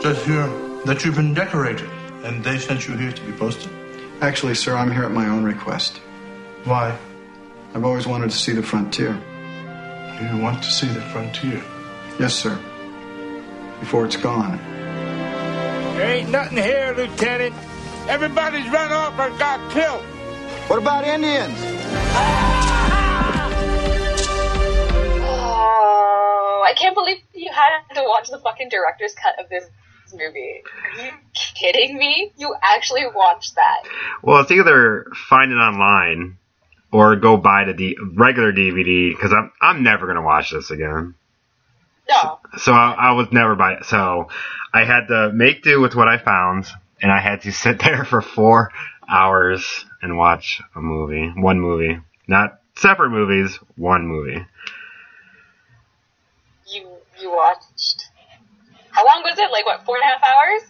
Says here that you've been decorated, and they sent you here to be posted. Actually, sir, I'm here at my own request. Why? I've always wanted to see the frontier. You want to see the frontier? Yes, sir. Before it's gone. There ain't nothing here, Lieutenant. Everybody's run off or got killed. What about Indians? Oh, I can't believe you had to watch the fucking director's cut of this movie. Are you kidding me? You actually watched that? Well, it's either find it online or go buy the regular DVD, because I'm never gonna watch this again. No. So I was never buy it. So I had to make do with what I found, and I had to sit there for 4 hours and watch a movie. One movie. Not separate movies, one movie. You watched... How long was it? Like, what, 4.5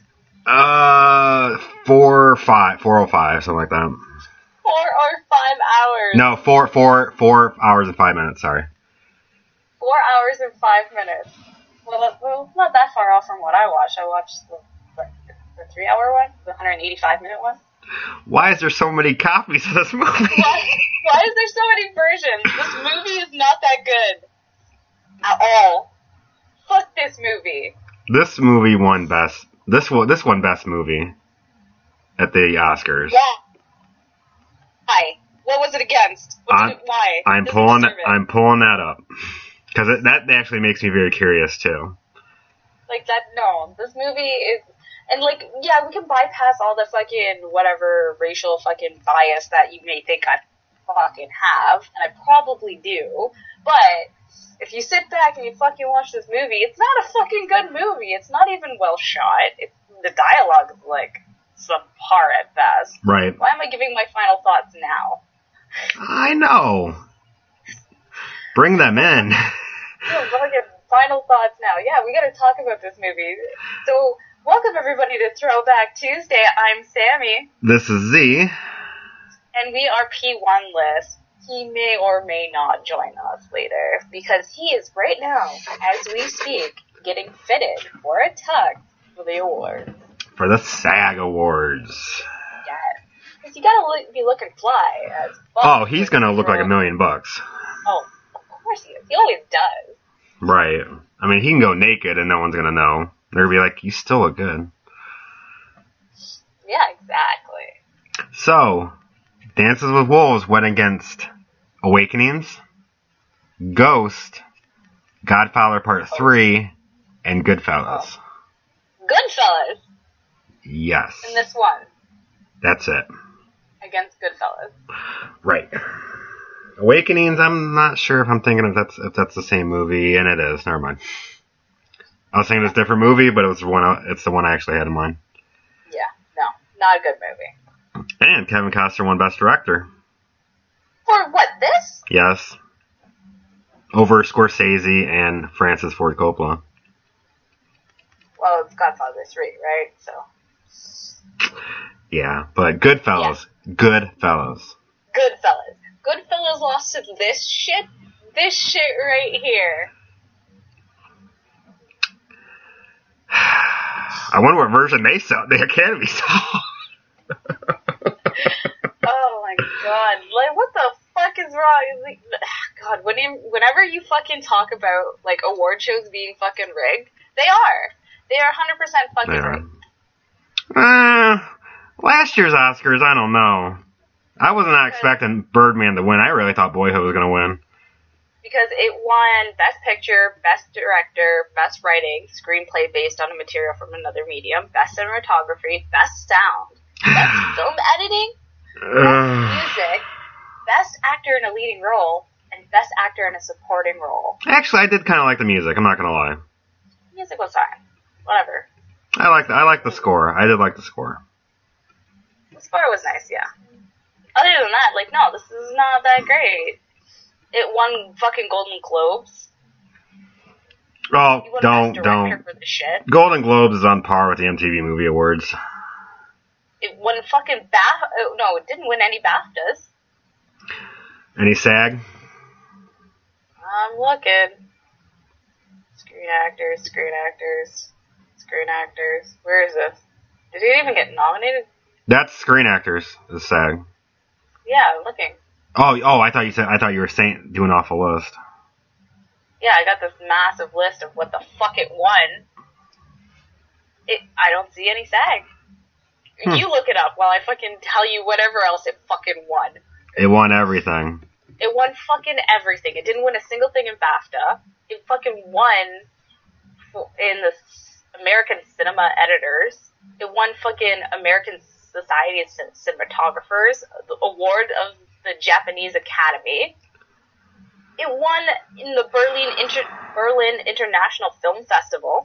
hours? 4:05, something like that. 4 or 5 hours. No, 4 hours and 5 minutes, sorry. 4 hours and 5 minutes. Well, not that far off from what I watched. I watched the 3-hour one, the 185-minute one. Why is there so many copies of this movie? Why is there so many versions? This movie is not that good. At all. Fuck this movie. This movie won best. This won best movie at the Oscars. Yeah. Why? What was it against? Why? I'm pulling that up because that actually makes me very curious too. Like that? No, this movie is, and like, yeah, we can bypass all the fucking whatever racial fucking bias that you may think I fucking have, and I probably do. But if you sit back and you fucking watch this movie, it's not a fucking good movie. It's not even well shot. The dialogue is like subpar at best. Right. Why am I giving my final thoughts now? I know. Bring them in. Fucking final thoughts now. Yeah, we gotta talk about this movie. So, welcome everybody to Throwback Tuesday. I'm Sammy. This is Z. And we are P1 List. He may or may not join us later, because he is right now, as we speak, getting fitted for a tux for the award. For the SAG Awards. Yeah. Because you gotta be looking fly as fuck. Oh, he's gonna look like $1 million. Oh, of course he is. He always does. Right. I mean, he can go naked and no one's gonna know. They're gonna be like, you still look good. Yeah, exactly. So, Dances with Wolves went against Awakenings, Ghost, Godfather Part 3, and Goodfellas. Oh. Goodfellas? Yes. In this one? That's it. Against Goodfellas. Right. Awakenings, I'm not sure if I'm thinking if that's the same movie, and it is. Never mind. I was thinking it's a different movie, but it's the one I actually had in mind. Yeah, no, not a good movie. And Kevin Costner won Best Director. For what, this? Yes. Over Scorsese and Francis Ford Coppola. Well, it's Godfather 3, right? So. Yeah, but Goodfellas. Yeah. Goodfellas. Goodfellas lost to this shit? This shit right here. I wonder what version they saw. The Academy saw. Oh my god. Like, what the fuck is wrong? Like, God, whenever you fucking talk about, like, award shows being fucking rigged, they are. They are 100% fucking rigged. Last year's Oscars, I don't know. I was not expecting Birdman to win. I really thought Boyhood was going to win. Because it won Best Picture, Best Director, Best Writing, Screenplay based on a material from another medium, Best Cinematography, Best Sound, Best Film Editing, Best Music, Best Actor in a Leading Role, and Best Actor in a Supporting Role. Actually, I did kind of like the music. I'm not going to lie. The music was fine. Whatever. I like the score. I did like the score. The score was nice, yeah. Other than that, like, no, this is not that great. It won fucking Golden Globes. Oh, don't. For the shit. Golden Globes is on par with the MTV Movie Awards. It won fucking no, it didn't win any BAFTAs. Any SAG? I'm looking. Screen actors. Screen Actors. Where is this? Did it even get nominated? That's Screen Actors, the SAG. Yeah, I'm looking. Oh, I thought you were saying doing off a list. Yeah, I got this massive list of what the fuck it won. I don't see any SAG. You look it up while I fucking tell you whatever else it fucking won. It won everything. It won fucking everything. It didn't win a single thing in BAFTA. It fucking won in the American Cinema Editors. It won fucking American Society of Cinematographers, the award of the Japanese Academy. It won in the Berlin International Film Festival.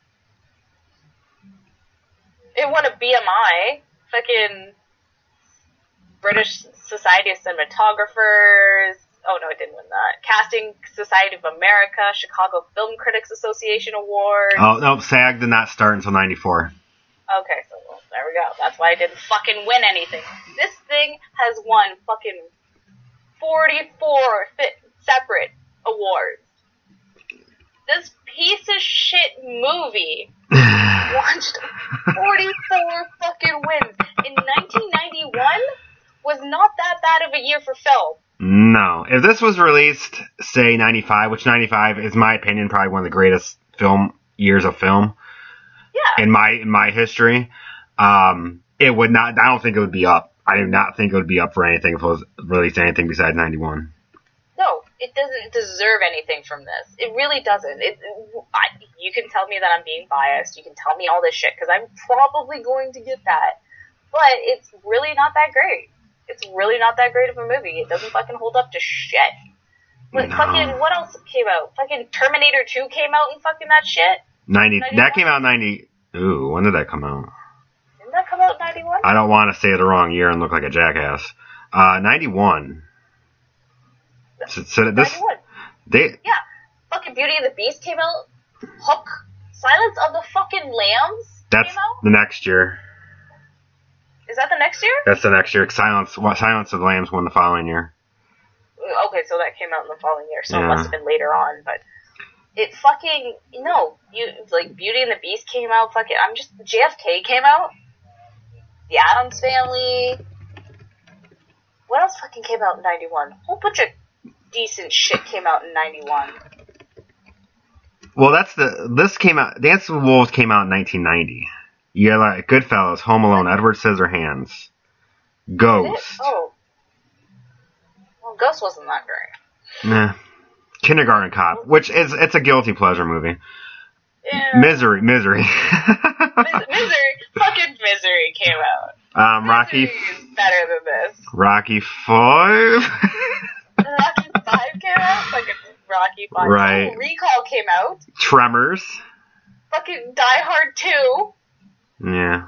It won a BMI, fucking British Society of Cinematographers. Oh no, it didn't win that. Casting Society of America, Chicago Film Critics Association Award. Oh, no, SAG did not start until 94. Okay, so well, there we go. That's why I didn't fucking win anything. This thing has won fucking 44 separate awards. This piece of shit movie launched 44 fucking wins. In 1991 was not that bad of a year for film. No. If this was released, say, 95, which 95 is, my opinion, probably one of the greatest years of film. Yeah. In my history, it would not. I don't think it would be up. I do not think it would be up for anything if it was released anything besides 91. No, it doesn't deserve anything from this. It really doesn't. You can tell me that I'm being biased. You can tell me all this shit because I'm probably going to get that. But it's really not that great. It's really not that great of a movie. It doesn't fucking hold up to shit. But No. fucking what else came out? Fucking Terminator 2 came out and fucking that shit. 90. 91? That came out in 90. Ooh, when did that come out? Didn't that come out in 91? I don't want to say the wrong year and look like a jackass. 91. So this, 91. Yeah. Fucking Beauty and the Beast came out. Hook. Silence of the fucking Lambs that's came out. the next year. Is that the next year? That's the next year. Silence of the Lambs won the following year. Okay, so that came out in the following year, so Yeah. it must have been later on, but it fucking, no, like, Beauty and the Beast came out, JFK came out, The Addams Family, what else fucking came out in 91? A whole bunch of decent shit came out in 91. Well, this came out, Dance with Wolves came out in 1990. You got like Goodfellas, Home Alone, Edward Scissorhands, Ghost. Oh. Well, Ghost wasn't that great. Nah. Kindergarten Cop, which it's a guilty pleasure movie. Yeah. Misery. Misery. Fucking Misery came out. Rocky. Misery is better than this. Rocky 5. Rocky 5 came out? Fucking Rocky 5. Right. Oh, Recall came out. Tremors. Fucking Die Hard 2. Yeah.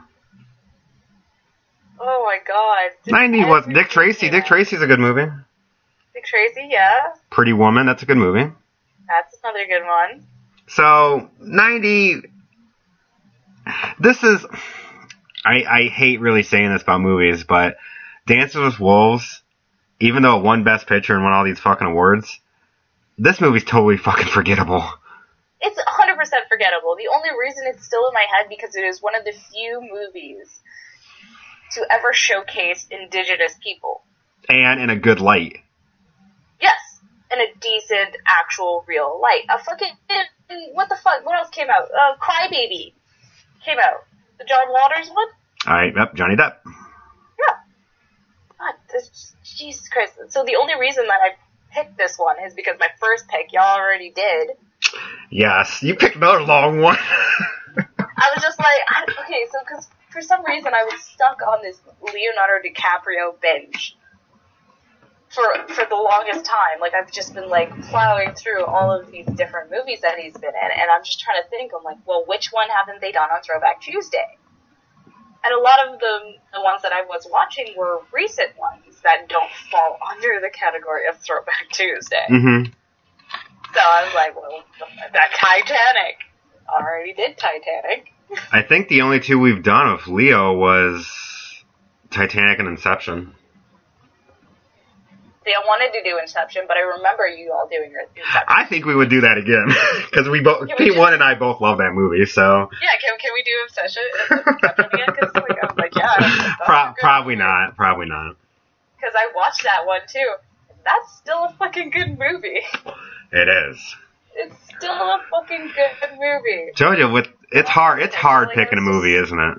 Oh my god. 90 was Dick Tracy. Dick Tracy's a good movie. Dick Tracy, yeah. Pretty Woman, that's a good movie. That's another good one. So, 90... This is... I hate really saying this about movies, but Dances with Wolves, even though it won Best Picture and won all these fucking awards, this movie's totally fucking forgettable. It's 100% forgettable. The only reason it's still in my head because it is one of the few movies to ever showcase indigenous people. And in a good light. Yes, in a decent, actual, real light. What the fuck? What else came out? Crybaby came out. The John Waters one? Alright, yep, Johnny Depp. Yeah. God, Jesus Christ. So the only reason that I picked this one is because my first pick, y'all already did. Yes, you picked another long one. I was just like, because for some reason I was stuck on this Leonardo DiCaprio binge for the longest time. Like, I've just been, like, plowing through all of these different movies that he's been in, and I'm just trying to think, I'm like, well, which one haven't they done on Throwback Tuesday? And a lot of the ones that I was watching were recent ones that don't fall under the category of Throwback Tuesday. Mm-hmm. So I was like, well, that Titanic. Already did Titanic. I think the only two we've done of Leo was Titanic and Inception. See, I wanted to do Inception, but I remember you all doing Inception. I think we would do that again because P1 and I both love that movie. So yeah, can we do Inception again? Because I'm like, yeah. Probably not. Probably not. Because I watched that one too. That's still a fucking good movie. It is. It's still a fucking good movie. Jojo, it's hard. It's hard picking a movie, isn't it?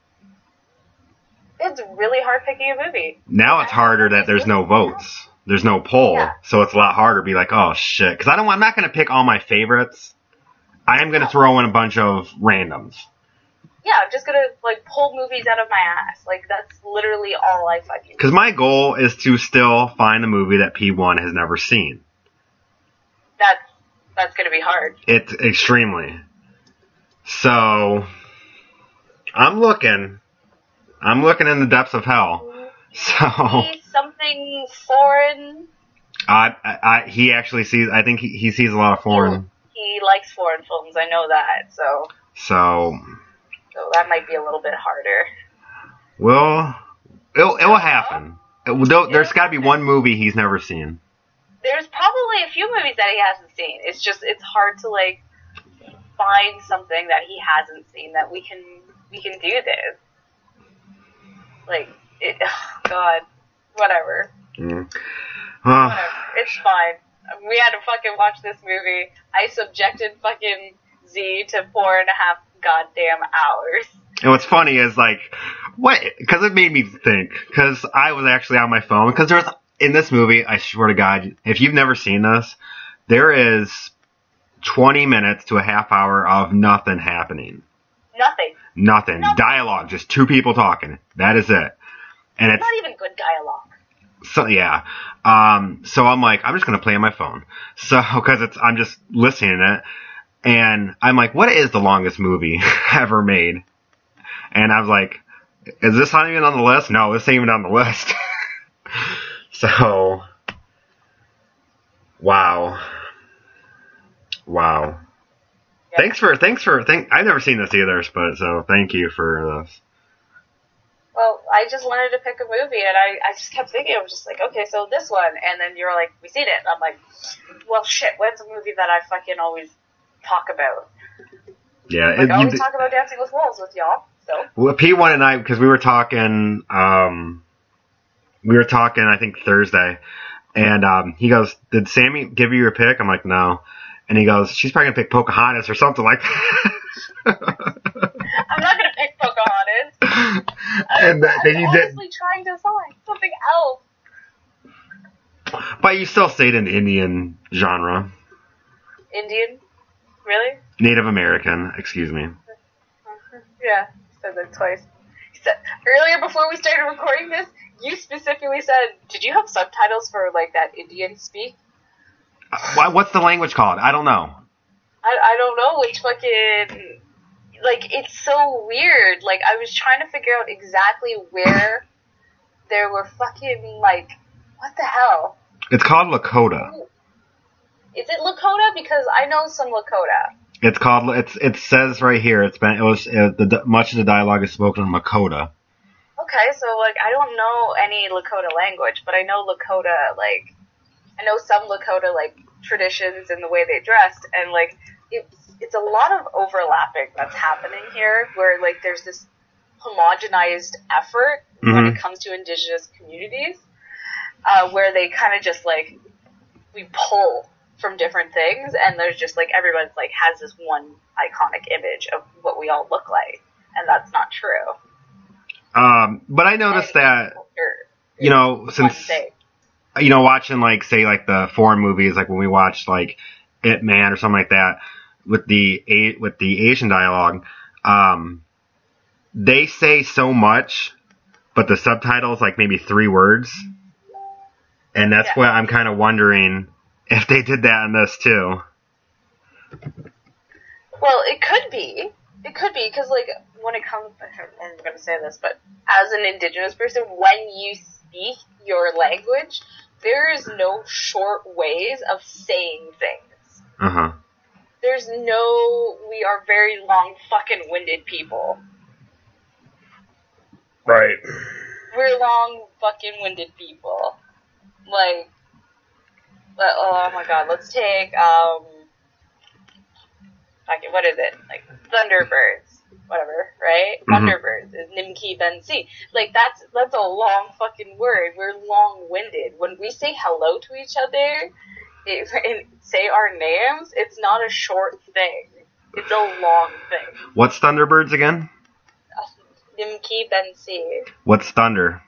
It's really hard picking a movie. Now it's harder that there's no votes. There's no poll, Yeah. so it's a lot harder to be like, oh shit, because I'm not going to pick all my favorites. I am going to throw in a bunch of randoms. Yeah, I'm just gonna like pull movies out of my ass. Like that's literally all I fucking. Because my goal is to still find a movie that P1 has never seen. That's gonna be hard. It's extremely. So I'm looking in the depths of hell. So See something foreign. he actually sees. I think he sees a lot of foreign. He likes foreign films. I know that. So that might be a little bit harder. Well, it will happen. There's got to be one movie he's never seen. There's probably a few movies that he hasn't seen. It's just it's hard to like find something that he hasn't seen that we can do this. Like God, whatever. Mm. Whatever. It's fine. We had to fucking watch this movie. I subjected fucking Z to 4.5 goddamn hours. And what's funny is like, what? Because it made me think. Because I was actually on my phone. Because there's in this movie, I swear to God, if you've never seen this, there is 20 minutes to a half hour of nothing happening. Nothing. Dialogue, just two people talking. That is it. And it's not even good dialogue. So yeah. So I'm like, I'm just gonna play on my phone. So because I'm just listening to it, and I'm like, what is the longest movie ever made? And I was like, is this not even on the list? No, this ain't even on the list. So, wow. Yeah. Thanks for I've never seen this either, but so thank you for this. Well, I just wanted to pick a movie, and I just kept thinking, I was just like, okay, so this one, and then you're like, we seen it, and I'm like, well, shit, when's a movie that I fucking always talk about? Yeah, like, I always talk about Dancing with Wolves with y'all, so. Well, P1 and I, because we were talking, I think Thursday, and he goes, did Sammy give you your pick? I'm like, no. And he goes, she's probably going to pick Pocahontas or something like that. I'm not going to pick Pocahontas. And then you did. I'm honestly trying to find something else. But you still stayed in the Indian genre. Indian? Really? Native American, excuse me. Yeah, said that twice. Earlier, before we started recording this, you specifically said, did you have subtitles for, like, that Indian speak? What's the language called? I don't know. I don't know which fucking... Like, it's so weird. Like, I was trying to figure out exactly where there were fucking, like... What the hell? It's called Lakota. Is it Lakota? Because I know some Lakota. It's called... It says right here, much of the dialogue is spoken in Lakota. Okay, so, like, I don't know any Lakota language, but I know Lakota, like... I know some Lakota, like, traditions and the way they dressed, and, like, it's a lot of overlapping that's happening here, where, like, there's this homogenized effort when it comes to indigenous communities, where they kind of just, like, we pull from different things, and there's just, like, everyone's, like, has this one iconic image of what we all look like, and that's not true. But I noticed that, you know, since... You know, watching, like, say, like, the foreign movies, like, when we watched, like, Ip Man or something like that, with the Asian dialogue, they say so much, but the subtitles, like, maybe 3 words. And that's what I'm kind of wondering if they did that in this, too. Well, it could be, because, like, when it comes, I'm going to say this, but as an indigenous person, when you speak your language, there is no short ways of saying things. Uh-huh. There's no, we are very long fucking winded people. Right. We're long fucking winded people. Like, oh my god, let's take, what is it? Like, Thunderbirds, whatever, right? Thunderbirds is Nimki Bensi. Like, that's a long fucking word. We're long-winded. When we say hello to each other and say our names, it's not a short thing. It's a long thing. What's Thunderbirds again? Nimki Bensi. What's Thunder?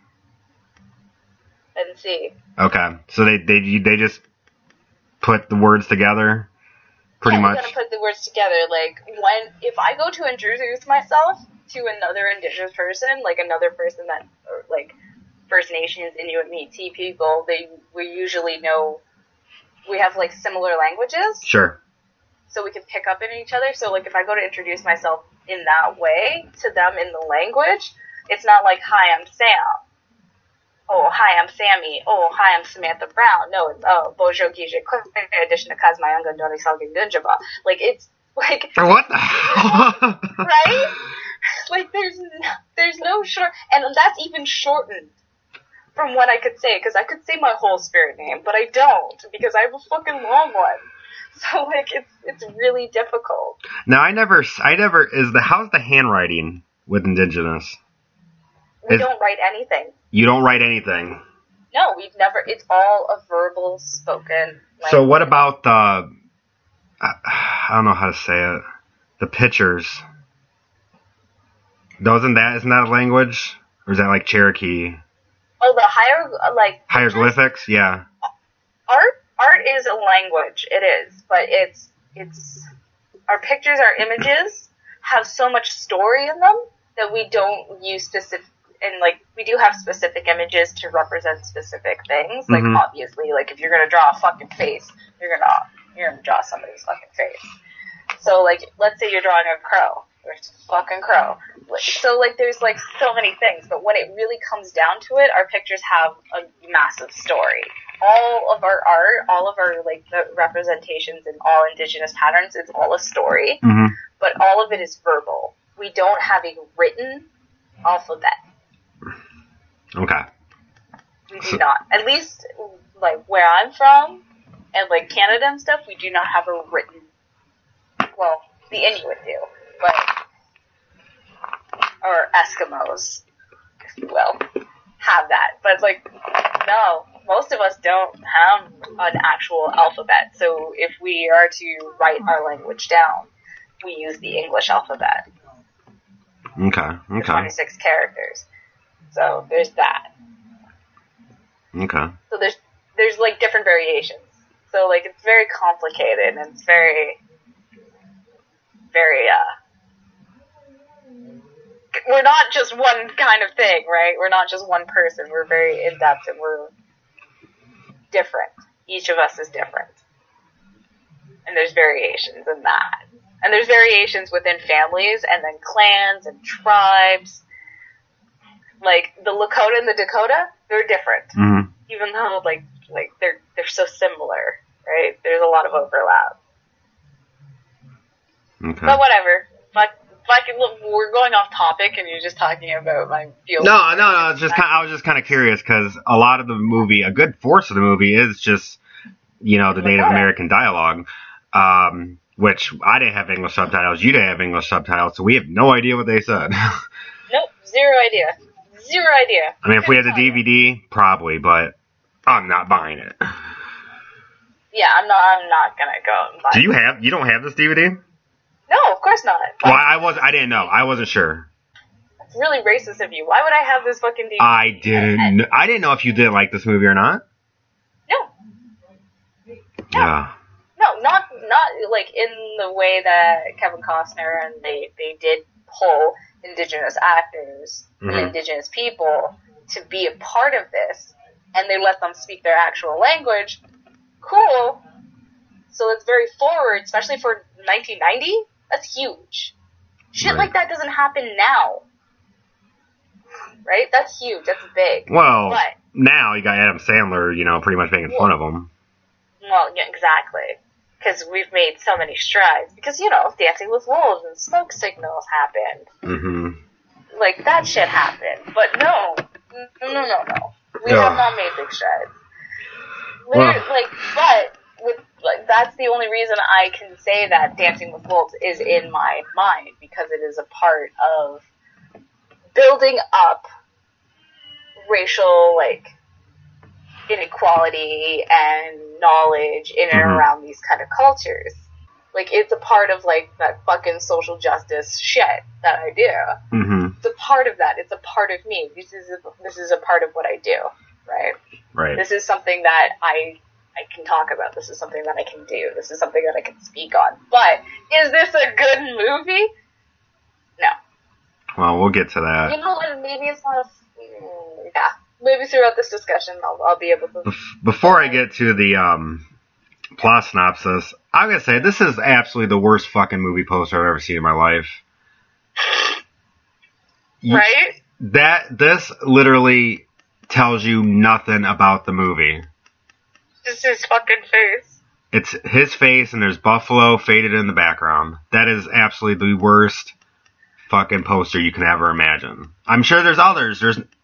Bensi. Okay, so they just put the words together, pretty much. We're gonna put the words together. Like, if I go to introduce myself to another indigenous person, like another person that, or like First Nations, Inuit, Métis people, we usually know we have like similar languages. Sure. So we can pick up in each other. So like if I go to introduce myself in that way to them in the language, it's not like, hi, I'm Sam. Oh, hi, I'm Sammy. Oh, hi, I'm Samantha Brown. No, it's, Bojo Gije addition to Kazmayanga Doni Salgin Dunjaba. Like, it's like. What the hell? Right? Like, there's no short, and that's even shortened from what I could say, because I could say my whole spirit name, but I don't, because I have a fucking long one. So, like, it's really difficult. Now, how's the handwriting with Indigenous? We don't write anything. You don't write anything? No, it's all a verbal, spoken language. So what about I don't know how to say it, the pictures? Isn't that a language? Or is that like Cherokee? Oh, the hieroglyphics? Yeah. Art is a language. It is, but it's our pictures, our images have so much story in them that we don't use specific, and like we do have specific images to represent specific things. Like obviously, like if you're gonna draw a fucking face, you're gonna draw somebody's fucking face. So like, let's say you're drawing a crow. There's a fucking crow. So like, there's like so many things, but when it really comes down to it, our pictures have a massive story. All of our art, all of our like the representations in all indigenous patterns, it's all a story, but all of it is verbal. We don't have a written alphabet. Okay. We do not. At least like where I'm from and like Canada and stuff, we do not have a written. Well, the Inuit do, but or Eskimos, if you will, have that. But like, no, most of us don't have an actual alphabet. So if we are to write our language down, we use the English alphabet. Okay. 26 characters. So there's that. Okay. So there's like different variations. So like it's very complicated and it's very we're not just one kind of thing, right? We're not just one person. We're very in-depth and we're different. Each of us is different. And there's variations in that. And there's variations within families and then clans and tribes. Like the Lakota and the Dakota, they're different. Mm-hmm. Even though like they're so similar, right? There's a lot of overlap. Okay. But whatever. We're going off topic, and you're just talking about my field. No. I was just kind of curious because a lot of the movie, a good force of the movie, is just the Native American dialogue, which I didn't have English subtitles. You didn't have English subtitles, so we have no idea what they said. Nope, zero idea. I mean, if we had the DVD, probably, but I'm not buying it. Yeah, I'm not gonna go and buy it. You don't have this DVD? No, of course not. Well, I didn't know. I wasn't sure. It's really racist of you. Why would I have this fucking DVD? I didn't know if you did like this movie or not. No. Yeah. No, not like in the way that Kevin Costner and they did pull indigenous actors and indigenous people to be a part of this, and they let them speak their actual language. Cool. So it's very forward, especially for 1990. That's huge. Shit like that doesn't happen now. Right? That's huge. That's big. Well, now you got Adam Sandler, pretty much making fun of him. Well, yeah, exactly. Because we've made so many strides. Because, Dancing with Wolves and Smoke Signals happened. Mm-hmm. Like, that shit happened. But no. We have not made big strides. That's the only reason I can say that Dancing with Wolves is in my mind, because it is a part of building up racial, inequality and knowledge in and around these kind of cultures. It's a part of, that fucking social justice shit that I do. Mm-hmm. It's a part of that. It's a part of me. This is a part of what I do, right? Right. This is something that I can talk about. This is something that I can do. This is something that I can speak on. But is this a good movie? No. Well, we'll get to that. You know what? Maybe it's not yeah. Maybe throughout this discussion I'll be able to... Before I get to the plot synopsis, I'm going to say this is absolutely the worst fucking movie poster I've ever seen in my life. Right? This literally tells you nothing about the movie. Just his fucking face. It's his face, and there's buffalo faded in the background. That is absolutely the worst fucking poster you can ever imagine. I'm sure there's others.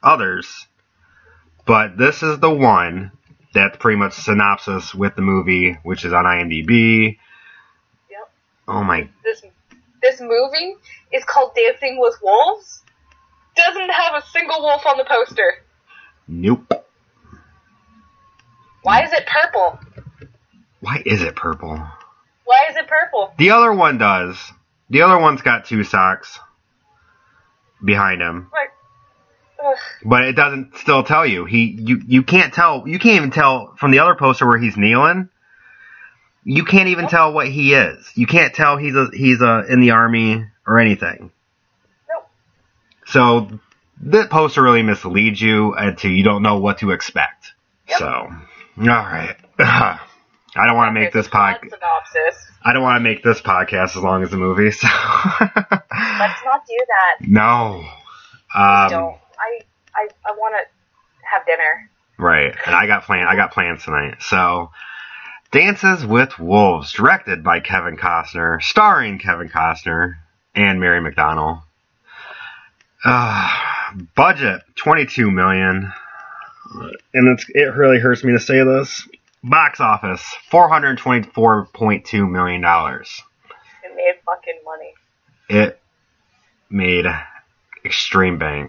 But this is the one that's pretty much synopsis with the movie, which is on IMDb. Yep. Oh my... This movie is called Dancing with Wolves. Doesn't have a single wolf on the poster. Nope. Why is it purple? Why is it purple? Why is it purple? The other one does. The other one's got two socks behind him. But it doesn't still tell you. You can't tell. You can't even tell from the other poster where he's kneeling. You can't even tell what he is. You can't tell he's in the army or anything. Nope. So the poster really misleads you until you don't know what to expect. Yep. So, all right. I don't want to make this podcast. I don't want to make this podcast as long as the movie. So let's not do that. No. Don't. I want to have dinner. Right, and I got plans tonight. So, Dances with Wolves, directed by Kevin Costner, starring Kevin Costner and Mary McDonnell. Budget $22 million, and it really hurts me to say this. Box office $424.2 million. It made fucking money. It made extreme bank.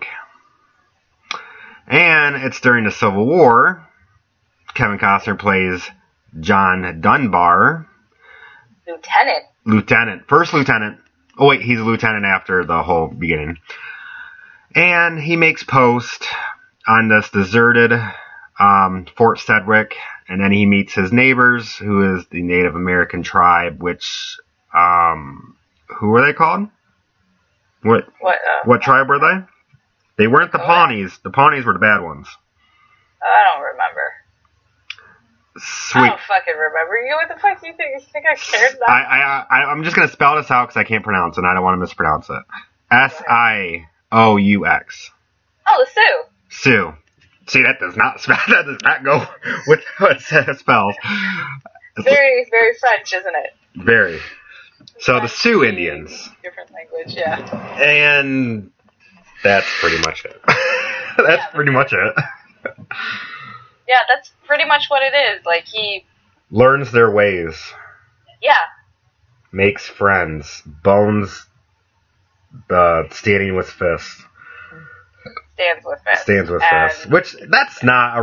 And it's during the Civil War. Kevin Costner plays John Dunbar. Lieutenant. First lieutenant. Oh, wait, he's a lieutenant after the whole beginning. And he makes post on this deserted Fort Sedgwick. And then he meets his neighbors, who is the Native American tribe, which, who were they called? What tribe were they? They weren't the Pawnees. The Pawnees were the bad ones. I don't remember. Sweet. I don't fucking remember. What the fuck do you think? You think I cared that? I'm just going to spell this out because I can't pronounce it, and I don't want to mispronounce it. Sioux. Oh, the Sioux. Sioux. See, that does not go with how it spells. Very, very French, isn't it? Very. So the Sioux Indians. Different language, yeah. And that's pretty much it. Pretty much it. Yeah, that's pretty much what it is. He learns their ways. Yeah. Makes friends. Bones standing with fists. Stands with fists. Which, that's a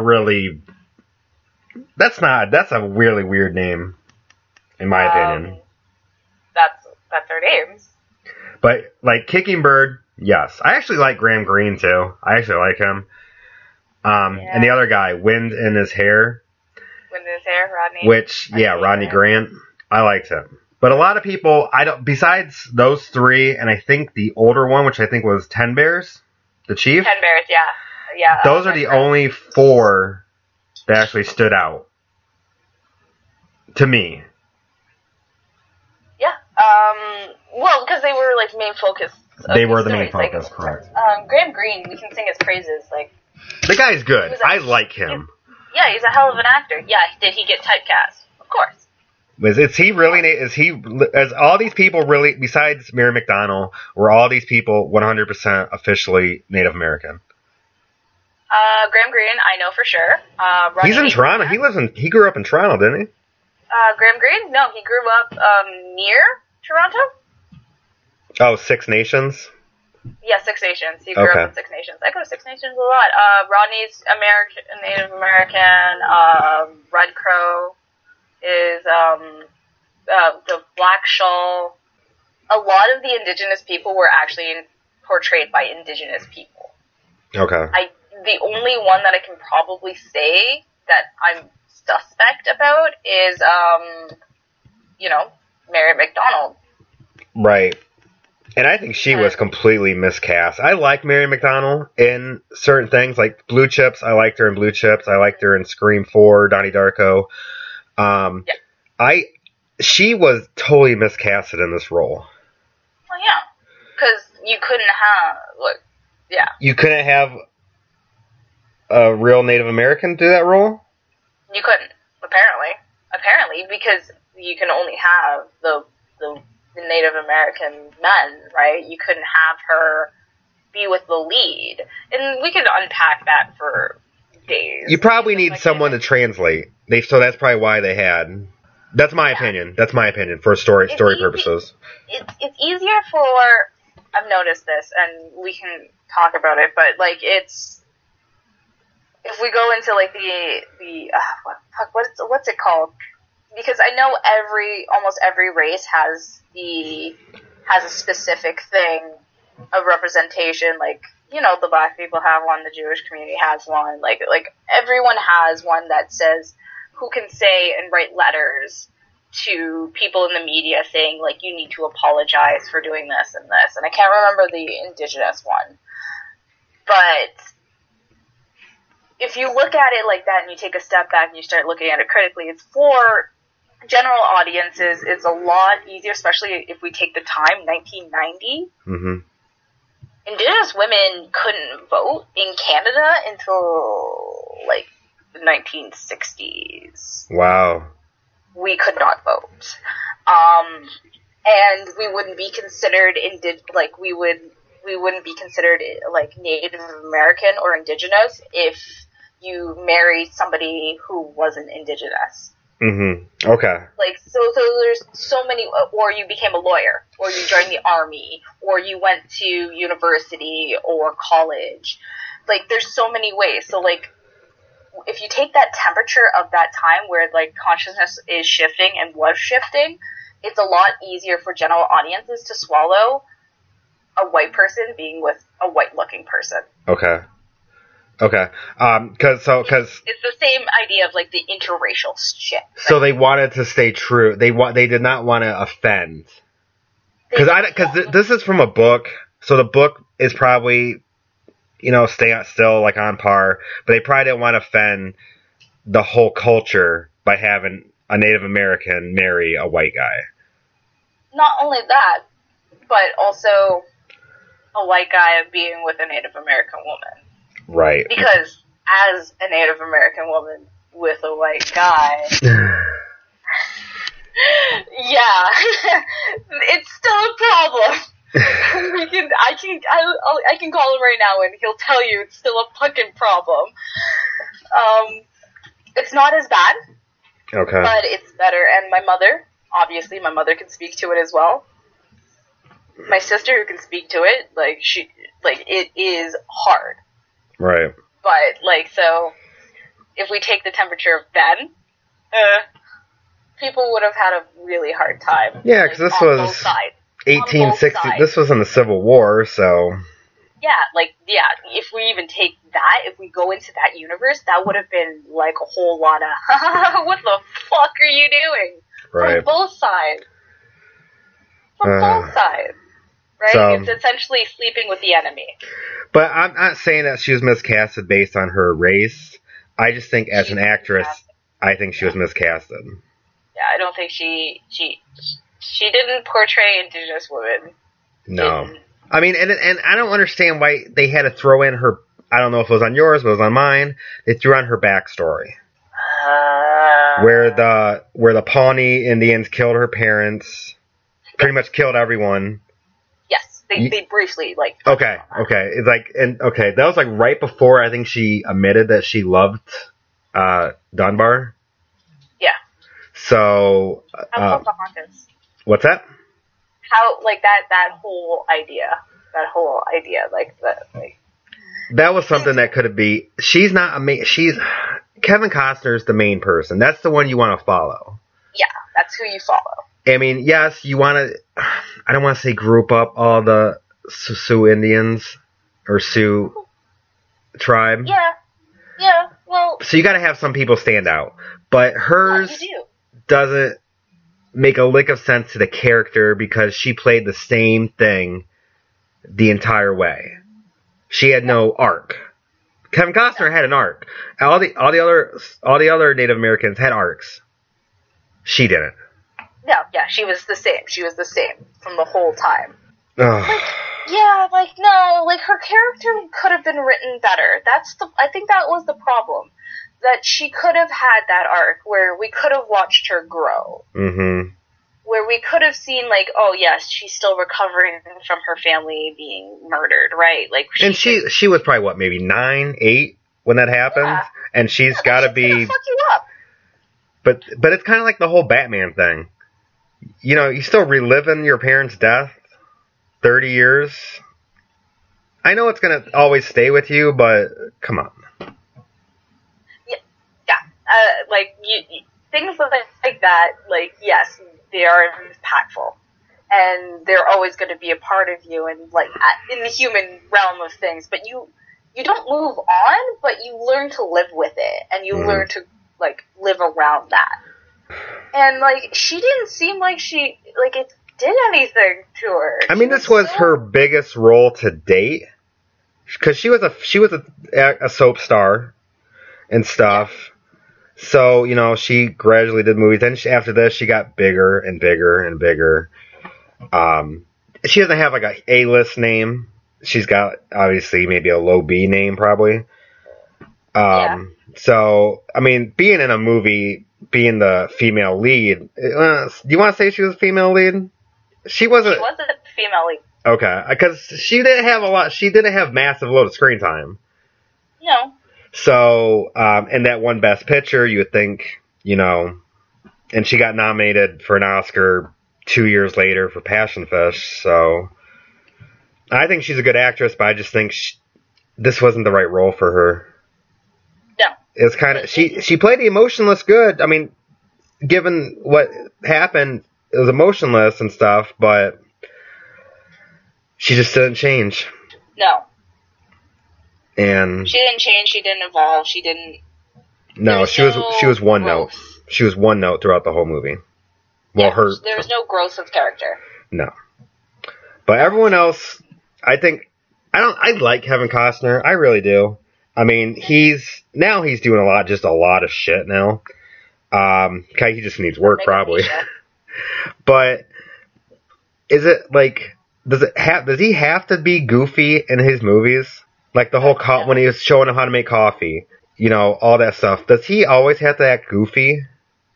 really weird name, in my opinion. That's their names. But, Kicking Bird, yes. I actually like Graham Greene, too. I actually like him. And the other guy, Wind in His Hair. Rodney. Rodney Grant. I liked him. But a lot of people, besides those three, and I think the older one, which I think was Ten Bears, the chief. Ten Bears, yeah. Yeah. Those are the only four that actually stood out. To me. Yeah. Well, because they were, main focus. They were the main focus, correct. Graham Greene, we can sing his praises, The guy's good. I like him. Yeah, he's a hell of an actor. Yeah, did he get typecast? Of course. Is all these people really, besides Mary McDonnell, were all these people 100% officially Native American? Graham Greene, I know for sure. Ronnie He's in Toronto. He grew up in Toronto, didn't he? Graham Greene? No, he grew up near Toronto. Oh, Six Nations? Yeah, Six Nations. He grew up in Six Nations. I go to Six Nations a lot. Rodney's Native American. Red Crow is the Black Shawl. A lot of the indigenous people were actually portrayed by indigenous people. Okay. The only one that I can probably say that I'm suspect about is, Mary McDonald. Right. And I think she was completely miscast. I like Mary McDonald in certain things, like Blue Chips. I liked her in Blue Chips. I liked her in Scream 4, Donnie Darko. She was totally miscasted in this role. Well, yeah. Because you couldn't have, You couldn't have a real Native American do that role? You couldn't, apparently, because you can only have the Native American men, right? You couldn't have her be with the lead, and we could unpack that for days. You probably need someone to translate. So that's probably why they had. That's my opinion. That's my opinion for story purposes. It's easier for. I've noticed this, and we can talk about it, but it's. If we go into what's it called? Because I know almost every race has a specific thing of representation. Like, the black people have one, the Jewish community has one. Like everyone has one that says who can say and write letters to people in the media saying, like, you need to apologize for doing this and this. And I can't remember the indigenous one, but. If you look at it like that and you take a step back and you start looking at it critically, it's for general audiences. It's a lot easier, especially if we take the time, 1990. Mm-hmm. Indigenous women couldn't vote in Canada until, the 1960s. Wow. We could not vote. And we wouldn't be considered we wouldn't be considered Native American or Indigenous if you married somebody who wasn't Indigenous. Mm-hmm. Okay. So there's so many, or you became a lawyer, or you joined the army, or you went to university or college. There's so many ways. So, if you take that temperature of that time where, consciousness is shifting and was shifting, it's a lot easier for general audiences to swallow a white person being with a white-looking person. Okay. Because it's the same idea of the interracial shit. So they wanted to stay true. They did not want to offend. Because this is from a book, so the book is probably stay still on par, but they probably didn't want to offend the whole culture by having a Native American marry a white guy. Not only that, but also a white guy being with a Native American woman. Right. Because as a Native American woman with a white guy, yeah, it's still a problem. I can call him right now and he'll tell you it's still a fucking problem. It's not as bad. Okay. But it's better. And my mother can speak to it as well. My sister who can speak to it, it is hard. Right. But, so, if we take the temperature of then, people would have had a really hard time. Yeah, because this was 1860, this was in the Civil War, so... Yeah, if we even take that, if we go into that universe, that would have been, a whole lot of, what the fuck are you doing? Right. From both sides. Both sides. Right? So, it's essentially sleeping with the enemy. But I'm not saying that she was miscasted based on her race. I just think as an actress, I think she was miscasted. Yeah, I don't think she didn't portray Indigenous women. No. I mean, and I don't understand why they had to throw in her, I don't know if it was on yours, but it was on mine, they threw on her backstory. Where the Pawnee Indians killed her parents, pretty much killed everyone. Yes. They briefly, like... Okay. It's like, that was like right before I think she admitted that she loved Dunbar. Yeah. So... How Pocahontas? What's that? How, like, that whole idea, like, that was something that could be. She's not Kevin Costner's the main person. That's the one you want to follow. Yeah, that's who you follow. I mean, yes, you want to. I don't want to say group up all the Sioux Indians or Sioux tribe. Yeah. Well. So you got to have some people stand out, but hers you do. Doesn't make a lick of sense to the character because she played the same thing the entire way. She had no arc. Kevin Costner had an arc. All the other Native Americans had arcs. She didn't. No, yeah, she was the same. She was the same from the whole time. Ugh. Her character could have been written better. I think that was the problem. That she could have had that arc where we could have watched her grow. Mm-hmm. Where we could have seen, like, oh yes, she's still recovering from her family being murdered, right? Like, she was probably what, maybe 9, 8 when that happened, yeah. And she's got to be. Fuck you up. But it's kind of like the whole Batman thing. You know, you still reliving your parents' death 30 years. I know it's gonna always stay with you, but come on. Things like that, like, yes, they are impactful. And they're always going to be a part of you and, like, in the human realm of things. But you don't move on, but you learn to live with it. And you learn to, like, live around that. And, like, she didn't seem like it did anything to her. I mean, this was her biggest role to date. Because she was a soap star and stuff. Yeah. So, you know, she gradually did movies. Then after this, she got bigger and bigger and bigger. She doesn't have like a A-list name. She's got obviously maybe a low B name probably. So, I mean, being in a movie, being the female lead, do you want to say she was a female lead? She wasn't. She was a female lead. Okay, because she didn't have massive load of screen time. No. So, in that one Best Picture, you would think, you know, and she got nominated for an Oscar 2 years later for Passion Fish, so I think she's a good actress, but I just think this wasn't the right role for her. No. It's kind of, she played the emotionless good. I mean, given what happened, it was emotionless and stuff, but she just didn't change. No. And she didn't change. She didn't evolve. She didn't. No, she was one note. She was one note throughout the whole movie. Well, there was no growth of character. No, but everyone else, I like Kevin Costner. I really do. I mean, he's doing a lot of shit now. He just needs work probably. But is it like does he have to be goofy in his movies? Like the whole when he was showing him how to make coffee, you know, all that stuff. Does he always have to act goofy?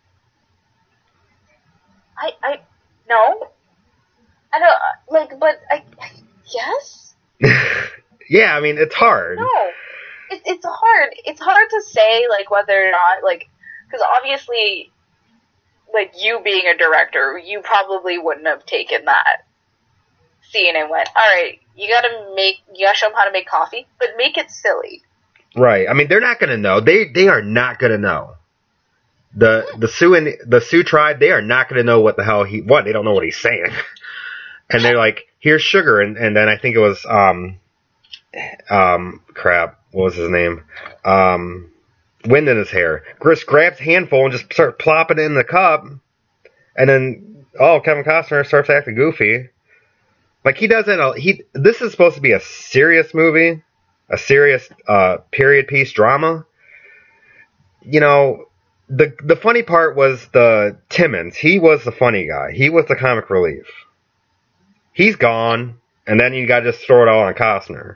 No. I don't, but yes? Yeah, I mean, it's hard. No. It's hard. It's hard to say, like, whether or not, like, because obviously, like, you being a director, you probably wouldn't have taken that scene and went, alright, you gotta show them how to make coffee, but make it silly. Right. I mean, they're not gonna know. They are not gonna know. The Sioux tribe, they are not gonna know what the hell they don't know what he's saying. And they're like, here's sugar, and then I think it was, what was his name? Wind in his hair. Chris grabs a handful and just starts plopping it in the cup, and then, Kevin Costner starts acting goofy. Like, he doesn't, this is supposed to be a serious movie, a serious, period piece drama. You know, the funny part was the Timmons. He was the funny guy. He was the comic relief. He's gone, and then you gotta just throw it all on Costner.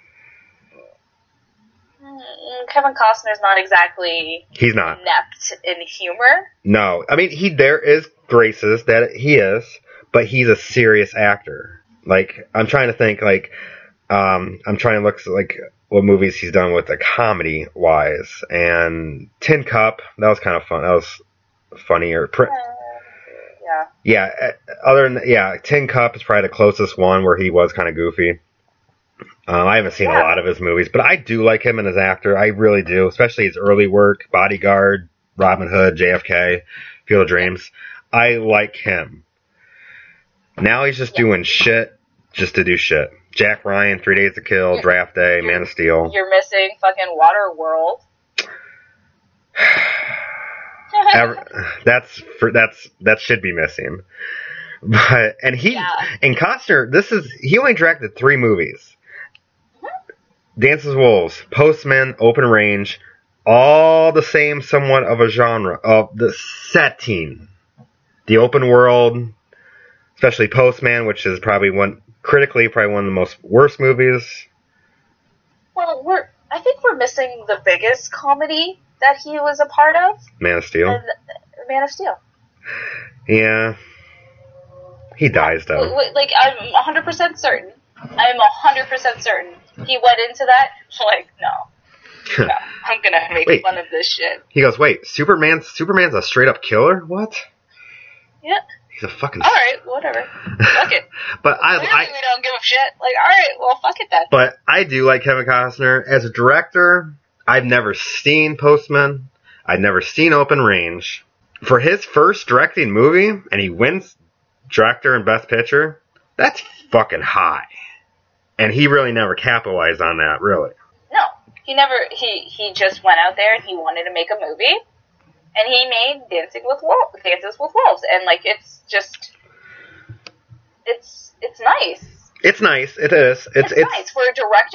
Kevin Costner's not exactly He's not inept in humor. No. I mean, there is graces that he is, but he's a serious actor. Like, I'm trying to think, like, I'm trying to look, like, what movies he's done with, like, comedy-wise. And Tin Cup, that was kind of fun. That was funnier. Yeah. Yeah, other than, yeah, Tin Cup is probably the closest one where he was kind of goofy. I haven't seen a lot of his movies, but I do like him as an actor. I really do, especially his early work, Bodyguard, Robin Hood, JFK, Field of Dreams. I like him. Now he's just doing shit just to do shit. Jack Ryan, 3 Days to Kill, Draft Day, Man of Steel. You're missing fucking Waterworld. That should be missing. But and Costner, he only directed 3 movies. Dances with Wolves, Postman, Open Range, all the same somewhat of a genre of the setting. The open world, especially Postman, which is probably critically one of the most worst movies. Well, I think we're missing the biggest comedy that he was a part of. Man of Steel. Man of Steel. Yeah. He dies, though. Like, I'm 100% certain. I'm 100% certain. He went into that, like, no, I'm gonna make fun of this shit. He goes, wait, Superman's a straight-up killer? What? Yeah. He's a fucking... Alright, whatever. Fuck it. But we don't give a shit. Like, alright, well, fuck it then. But I do like Kevin Costner. As a director, I've never seen Postman. I've never seen Open Range. For his first directing movie, and he wins director and best picture, that's fucking high. And he really never capitalized on that, really. No. He just went out there and he wanted to make a movie. And he made Dances with Wolves. And, like, it's just... It's nice. It's nice. It is. It's nice. For a director,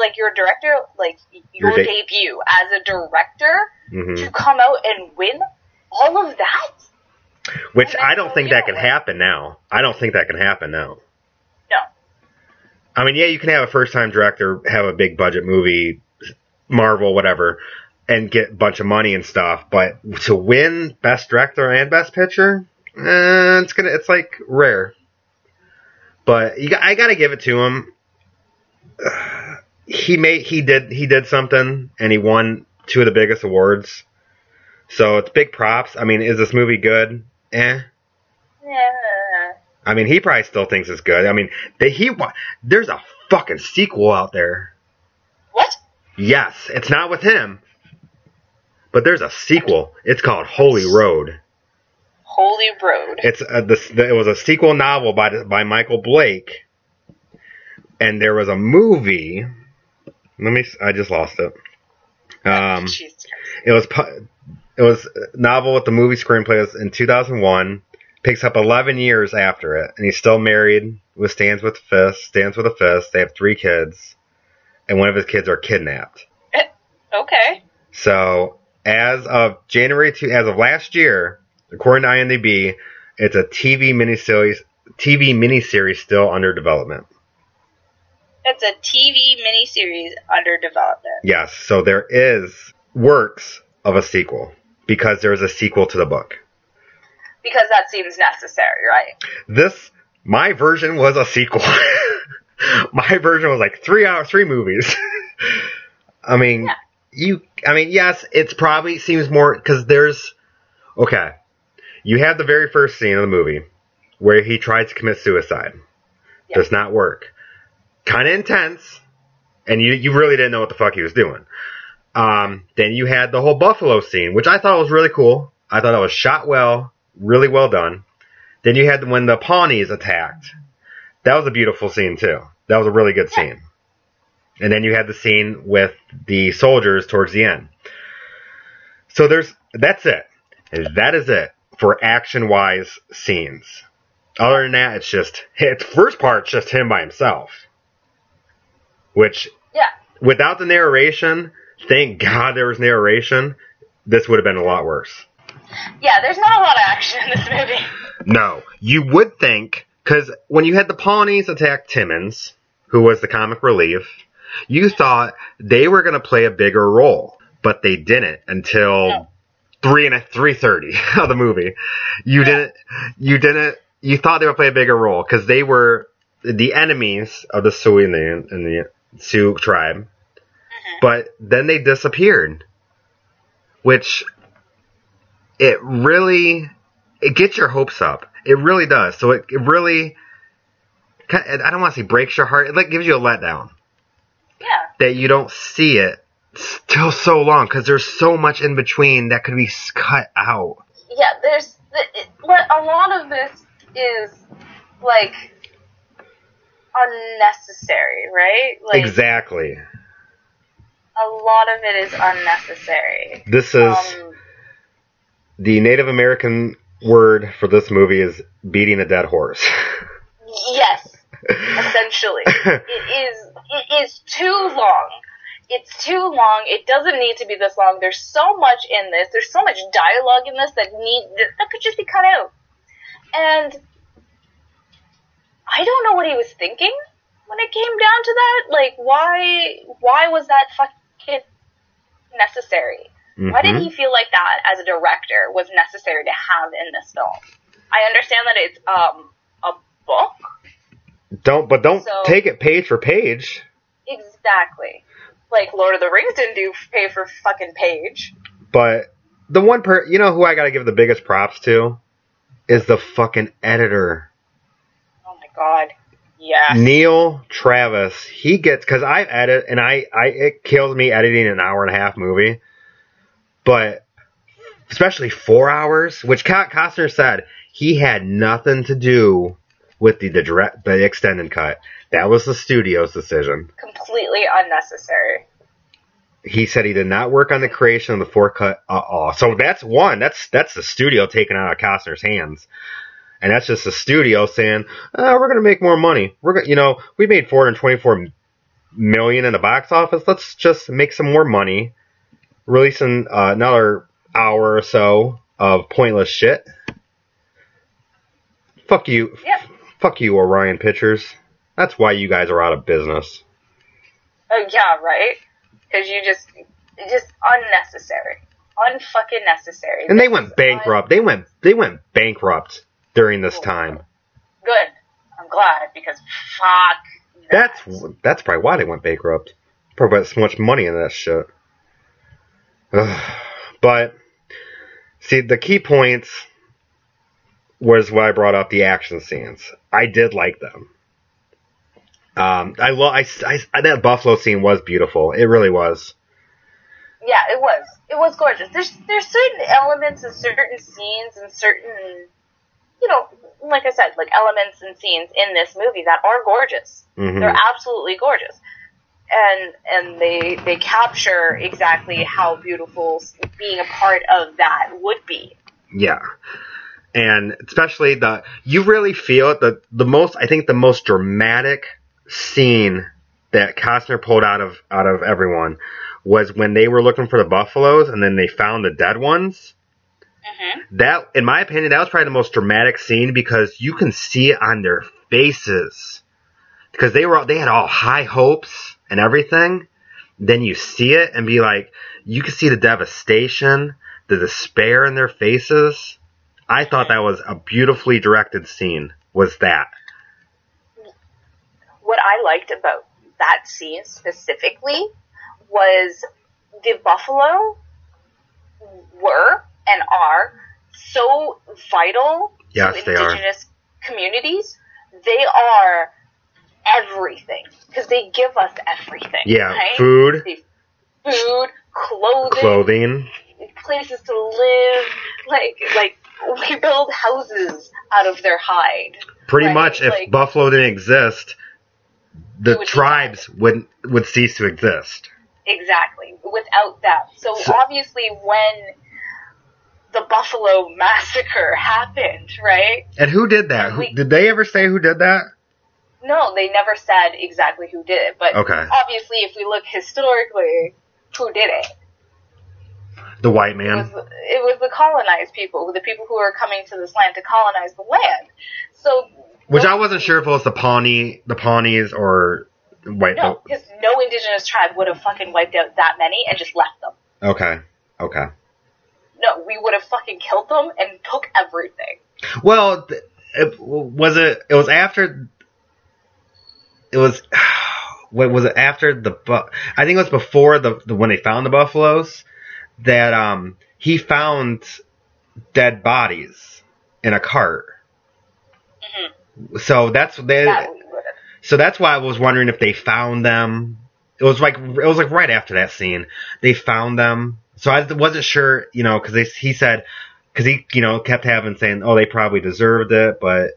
your debut as a director, to come out and win all of that? Which I don't think that can happen now. No. I mean, yeah, you can have a first-time director have a big budget movie, Marvel, whatever, and get a bunch of money and stuff, but to win Best Director and Best Picture, it's like rare. But I gotta give it to him. He did something, and he won 2 of the biggest awards. So it's big props. I mean, is this movie good? Yeah. I mean, he probably still thinks it's good. I mean, there's a fucking sequel out there. What? Yes, it's not with him, but there's a sequel. It's called Holy Road. Holy Road. It was a sequel novel by Michael Blake, and there was a movie. I just lost it. It was a novel with the movie screenplay in 2001. Picks up 11 years after it, and he's still married with Stands with a Fist. They have 3 kids, and one of his kids are kidnapped. Okay. So, as of last year, according to IMDb, it's a TV miniseries still under development. It's a TV miniseries under development. Yes, so there is works of a sequel, because there's a sequel to the book. Because that seems necessary, right? My version was a sequel. My version was like 3 movies. I mean, yes, it's probably seems more, because you have the very first scene of the movie where he tries to commit suicide. Yeah. Does not work. Kind of intense, and you really didn't know what the fuck he was doing. Then you had the whole buffalo scene, which I thought was really cool. I thought it was shot well. Really well done. Then you had when the Pawnees attacked. That was a beautiful scene, too. That was a really good scene. And then you had the scene with the soldiers towards the end. So that's it. That is it for action-wise scenes. Other than that, it's first part's just him by himself. Which, without the narration, thank God there was narration, this would have been a lot worse. Yeah, there's not a lot of action in this movie. No. You would think, because when you had the Pawnees attack Timmons, who was the comic relief, you thought they were going to play a bigger role. But they didn't until 3:30 of the movie. You thought they would play a bigger role, because they were the enemies of the Sioux and the Sioux tribe, but then they disappeared, which it gets your hopes up. It really does. So it really, I don't want to say breaks your heart. It like gives you a letdown. Yeah. That you don't see it still so long because there's so much in between that could be cut out. Yeah, a lot of this is like unnecessary, right? Like, exactly. A lot of it is unnecessary. This is the Native American word for this movie is beating a dead horse. Yes, essentially. It is too long. It's too long. It doesn't need to be this long. There's so much in this. There's so much dialogue in this that could just be cut out. And I don't know what he was thinking when it came down to that. Like, why was that fucking necessary? Mm-hmm. Why did he feel like that as a director was necessary to have in this film? I understand that it's a book. Don't take it page for page. Exactly. Like Lord of the Rings didn't do pay for fucking page. But the one you know who I gotta give the biggest props to is the fucking editor. Oh my god. Yes. Neil Travis. He gets, cause I edit and it kills me editing an hour and a half movie. But especially 4 hours, which Costner said he had nothing to do with the extended cut. That was the studio's decision. Completely unnecessary. He said he did not work on the creation of the 4 cut at all. So that's one. That's the studio taking out of Costner's hands. And that's just the studio saying, we're going to make more money. We made $424 million in the box office. Let's just make some more money. Releasing another hour or so of pointless shit. Fuck you. Yep. Fuck you, Orion Pictures. That's why you guys are out of business. Oh, yeah, right? Because just unnecessary. Unfucking necessary. And they went bankrupt. They went bankrupt during this time. Good. I'm glad, because fuck that. That's probably why they went bankrupt. Probably got so much money in that shit. But, see, the key points was what I brought up, the action scenes. I did like them. That buffalo scene was beautiful. It really was. Yeah, it was. It was gorgeous. There's certain elements and certain scenes and certain, like I said, like elements and scenes in this movie that are gorgeous. Mm-hmm. They're absolutely gorgeous. And they capture exactly how beautiful being a part of that would be. Yeah. And especially you really feel it, the most dramatic scene that Costner pulled out of everyone was when they were looking for the buffaloes and then they found the dead ones. Mm-hmm. That, in my opinion, that was probably the most dramatic scene because you can see it on their faces. Because they had all high hopes and everything. Then you see it and be like, you can see the devastation, the despair in their faces. I thought that was a beautifully directed scene, was that. What I liked about that scene specifically was the buffalo were and are so vital to indigenous communities. They are everything because they give us everything. Yeah, right? Food, clothing, places to live. Like we build houses out of their hide. Pretty much, if buffalo didn't exist, the tribes would cease to exist. Exactly. Without that, so obviously when the Buffalo Massacre happened, right? And who did that? Did they ever say who did that? No, they never said exactly who did it. But obviously, if we look historically, who did it? The white man. It was the colonized people, the people who were coming to this land to colonize the land. So, which I wasn't sure if it was the Pawnees or white. No, because no indigenous tribe would have fucking wiped out that many and just left them. Okay. No, we would have fucking killed them and took everything. Well, it was after what was it after I think it was before the when they found the buffaloes that he found dead bodies in a cart. Mm-hmm. So that's why I was wondering if they found them. It was like right after that scene they found them. So I wasn't sure, because he said, because he kept saying, oh, they probably deserved it, but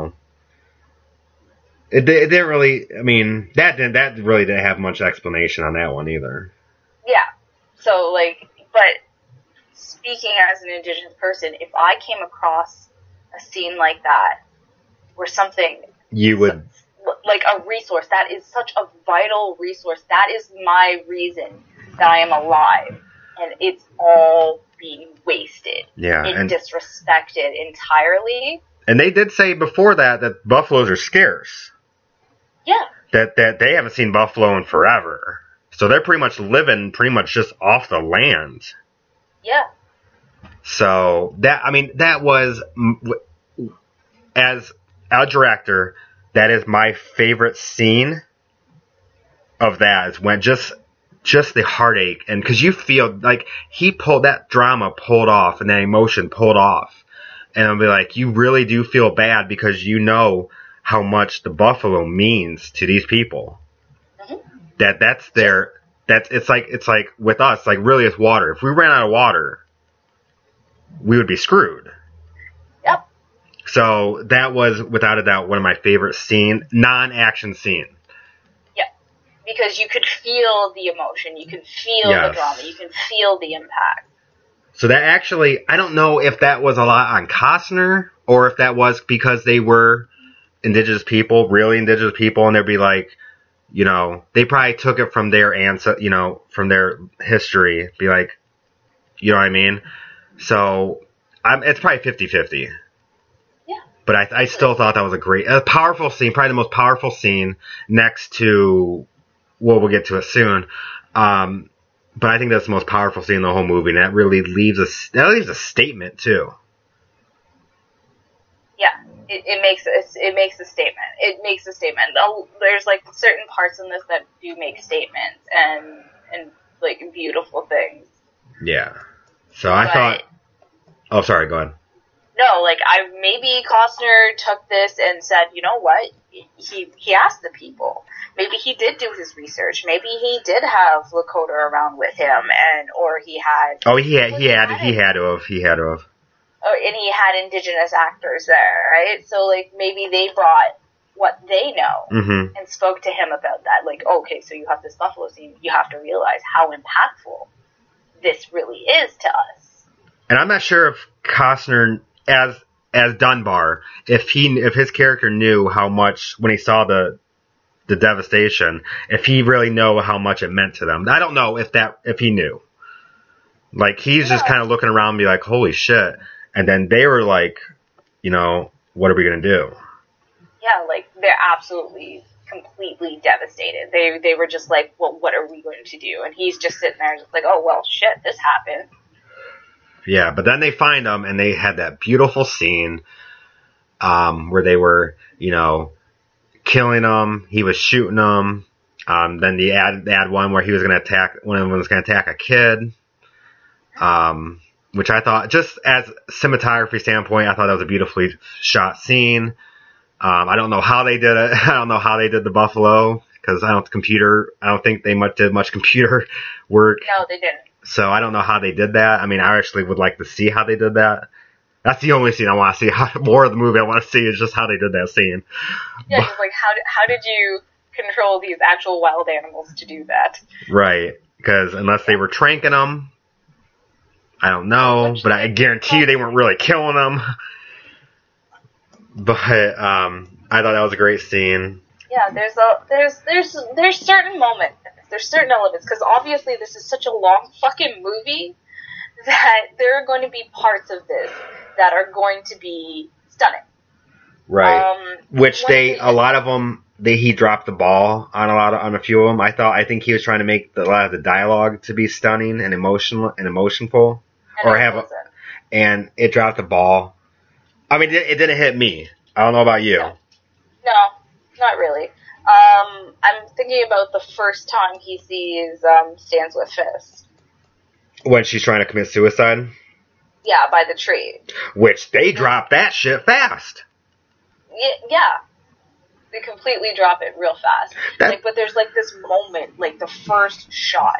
it didn't really. I mean, that really didn't have much explanation on that one either. Yeah. So but speaking as an Indigenous person, if I came across a scene like that, or something, you would like a resource that is such a vital resource. That is my reason that I am alive, and it's all being wasted. Yeah, and disrespected entirely. And they did say before that buffaloes are scarce. Yeah. That they haven't seen buffalo in forever. So they're pretty much living just off the land. Yeah. So that was, as a director, that is my favorite scene of that, is when just the heartache, and because you feel like he pulled that drama off and that emotion pulled off. And I'll be like, you really do feel bad because you know how much the buffalo means to these people. Mm-hmm. It's like with us, like really it's water. If we ran out of water, we would be screwed. Yep. So that was without a doubt one of my favorite non-action scene. Yep. Because you could feel the emotion, you could feel the drama, you can feel the impact. So that actually, I don't know if that was a lot on Costner or if that was because they were Indigenous people, really Indigenous people, and they'd be like, they probably took it from their from their history, be like, you know what I mean? So it's probably 50-50. Yeah. But I still thought that was a powerful scene, probably the most powerful scene next to, well, we'll get to it soon. But I think that's the most powerful scene in the whole movie, and that really leaves a statement too. Yeah, it makes a statement. It makes a statement. There's like certain parts in this that do make statements and like beautiful things. Yeah. So I thought. Oh, sorry. Go ahead. No, maybe Costner took this and said, you know what? He asked the people. Maybe he did do his research. Maybe he did have Lakota around with him, or he had. Oh, he had to have. Oh, and he had Indigenous actors there, right? So maybe they brought what they know mm-hmm. and spoke to him about that. Okay, so you have this buffalo scene. You have to realize how impactful this really is to us. And I'm not sure if Costner, as Dunbar, if his character knew how much when he saw the devastation, if he really knew how much it meant to them. I don't know if he knew. He's just kind of looking around and be like, holy shit. And then they were like, what are we going to do? Yeah, they're absolutely, completely devastated. They were just like, well, what are we going to do? And he's just sitting there just like, oh, well, shit, this happened. Yeah, but then they find them, and they had that beautiful scene where they were, killing them. He was shooting them. Then they add one where he was going to attack. One of them was going to attack a kid. Which I thought, just as cinematography standpoint, I thought that was a beautifully shot scene. I don't know how they did it. I don't know how they did the buffalo because I don't think they did much computer work. No, they didn't. So I don't know how they did that. I mean, I actually would like to see how they did that. That's the only scene I want to see. More of the movie I want to see is just how they did that scene. Yeah, just how did you control these actual wild animals to do that? Right, because unless they were tranking them, I don't know. But I guarantee you they weren't really killing them. But I thought that was a great scene. Yeah, there's certain moments. There's certain elements, because obviously this is such a long fucking movie that there are going to be parts of this that are going to be stunning. Right. Which a lot of them, he dropped the ball on a few of them. I think he was trying to make a lot of the dialogue to be stunning and emotional and emotionful, and it dropped the ball. I mean, it didn't hit me. I don't know about you. No, not really. I'm thinking about the first time he sees Stands with Fist. When she's trying to commit suicide? Yeah, by the tree. Which they drop that shit fast. Yeah. They completely drop it real fast. But there's like this moment, like the first shot,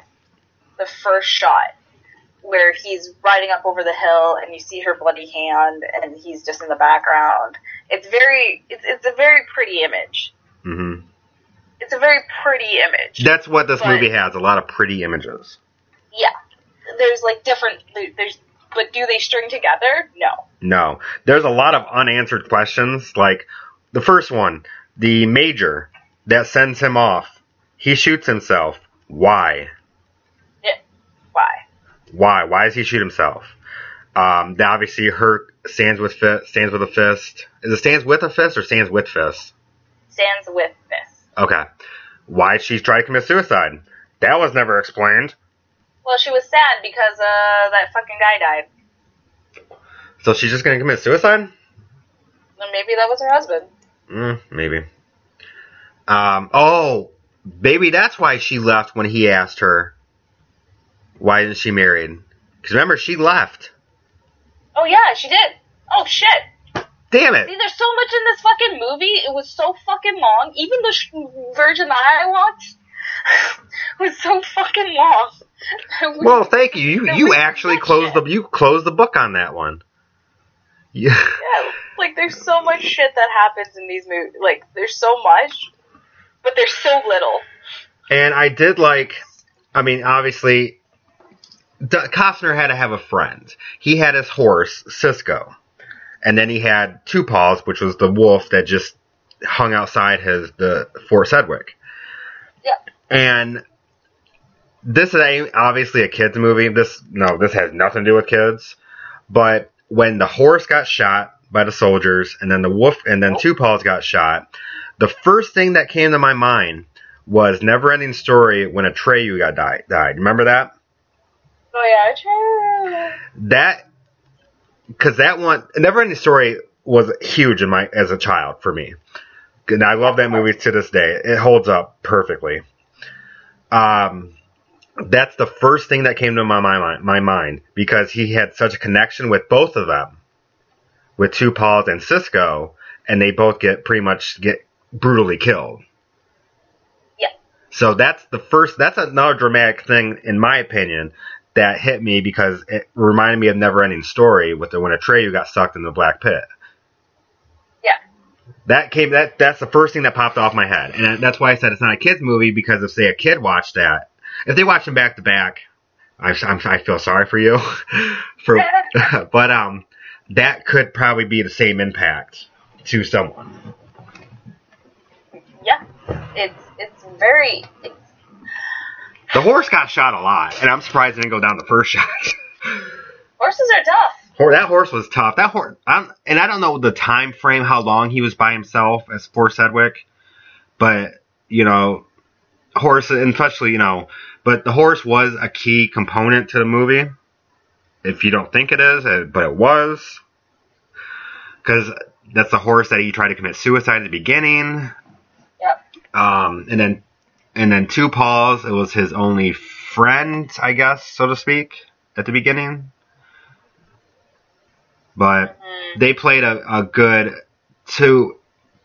where he's riding up over the hill and you see her bloody hand and he's just in the background. It's a very pretty image. Mm-hmm. It's a very pretty image. That's what this movie has, a lot of pretty images. Yeah. There's like but do they string together? No. No. There's a lot of unanswered questions, like the first one, the major that sends him off, he shoots himself. Why? Yeah. Why? Why does he shoot himself? Obviously, her stands with a fist. Is it stands with a fist or stands with fist? Stands with fist. Okay. Why she tried to commit suicide? That was never explained. Well, she was sad because that fucking guy died. So she's just gonna commit suicide? Then maybe that was her husband. Maybe. Maybe that's why she left when he asked her why isn't she married. Because remember, she left. Oh yeah, she did. Oh shit. Damn it. See, there's so much in this fucking movie. It was so fucking long. Even the version that I watched was so fucking long. Well, thank you. You actually closed the book on that one. Yeah. Yeah, like there's so much shit that happens in these movies. Like there's so much, but there's so little. And I did obviously, Costner had to have a friend. He had his horse, Cisco. And then he had Two Paws, which was the wolf that just hung outside the Fort Sedgwick. Yeah. And this is obviously a kids movie. This has nothing to do with kids. But when the horse got shot by the soldiers, and then the wolf, and then Two Paws got shot, the first thing that came to my mind was Neverending Story when Atreyu died. Remember that? Oh yeah, Atreyu. Because that one, Neverending Story was huge as a child for me. And I love that movie to this day. It holds up perfectly. That's the first thing that came to my mind because he had such a connection with both of them, with Two Paws and Cisco, and they both get brutally killed. Yeah. So that's another dramatic thing, in my opinion, that hit me because it reminded me of Neverending Story when Atreyu got sucked in the black pit. Yeah. That's the first thing that popped off my head. And that's why I said it's not a kid's movie, because if, say, a kid watched that, if they watched them back to back, I feel sorry for you. But that could probably be the same impact to someone. Yeah. It's very... The horse got shot a lot, and I'm surprised it didn't go down the first shot. Horses are tough. That horse was tough. That horse, I don't know the time frame, how long he was by himself as Fort Sedgwick, but horse, and especially but the horse was a key component to the movie. If you don't think it is, but it was, because that's the horse that he tried to commit suicide at the beginning. Yep. And then Two Paws, it was his only friend, I guess, so to speak, at the beginning. But they played a good to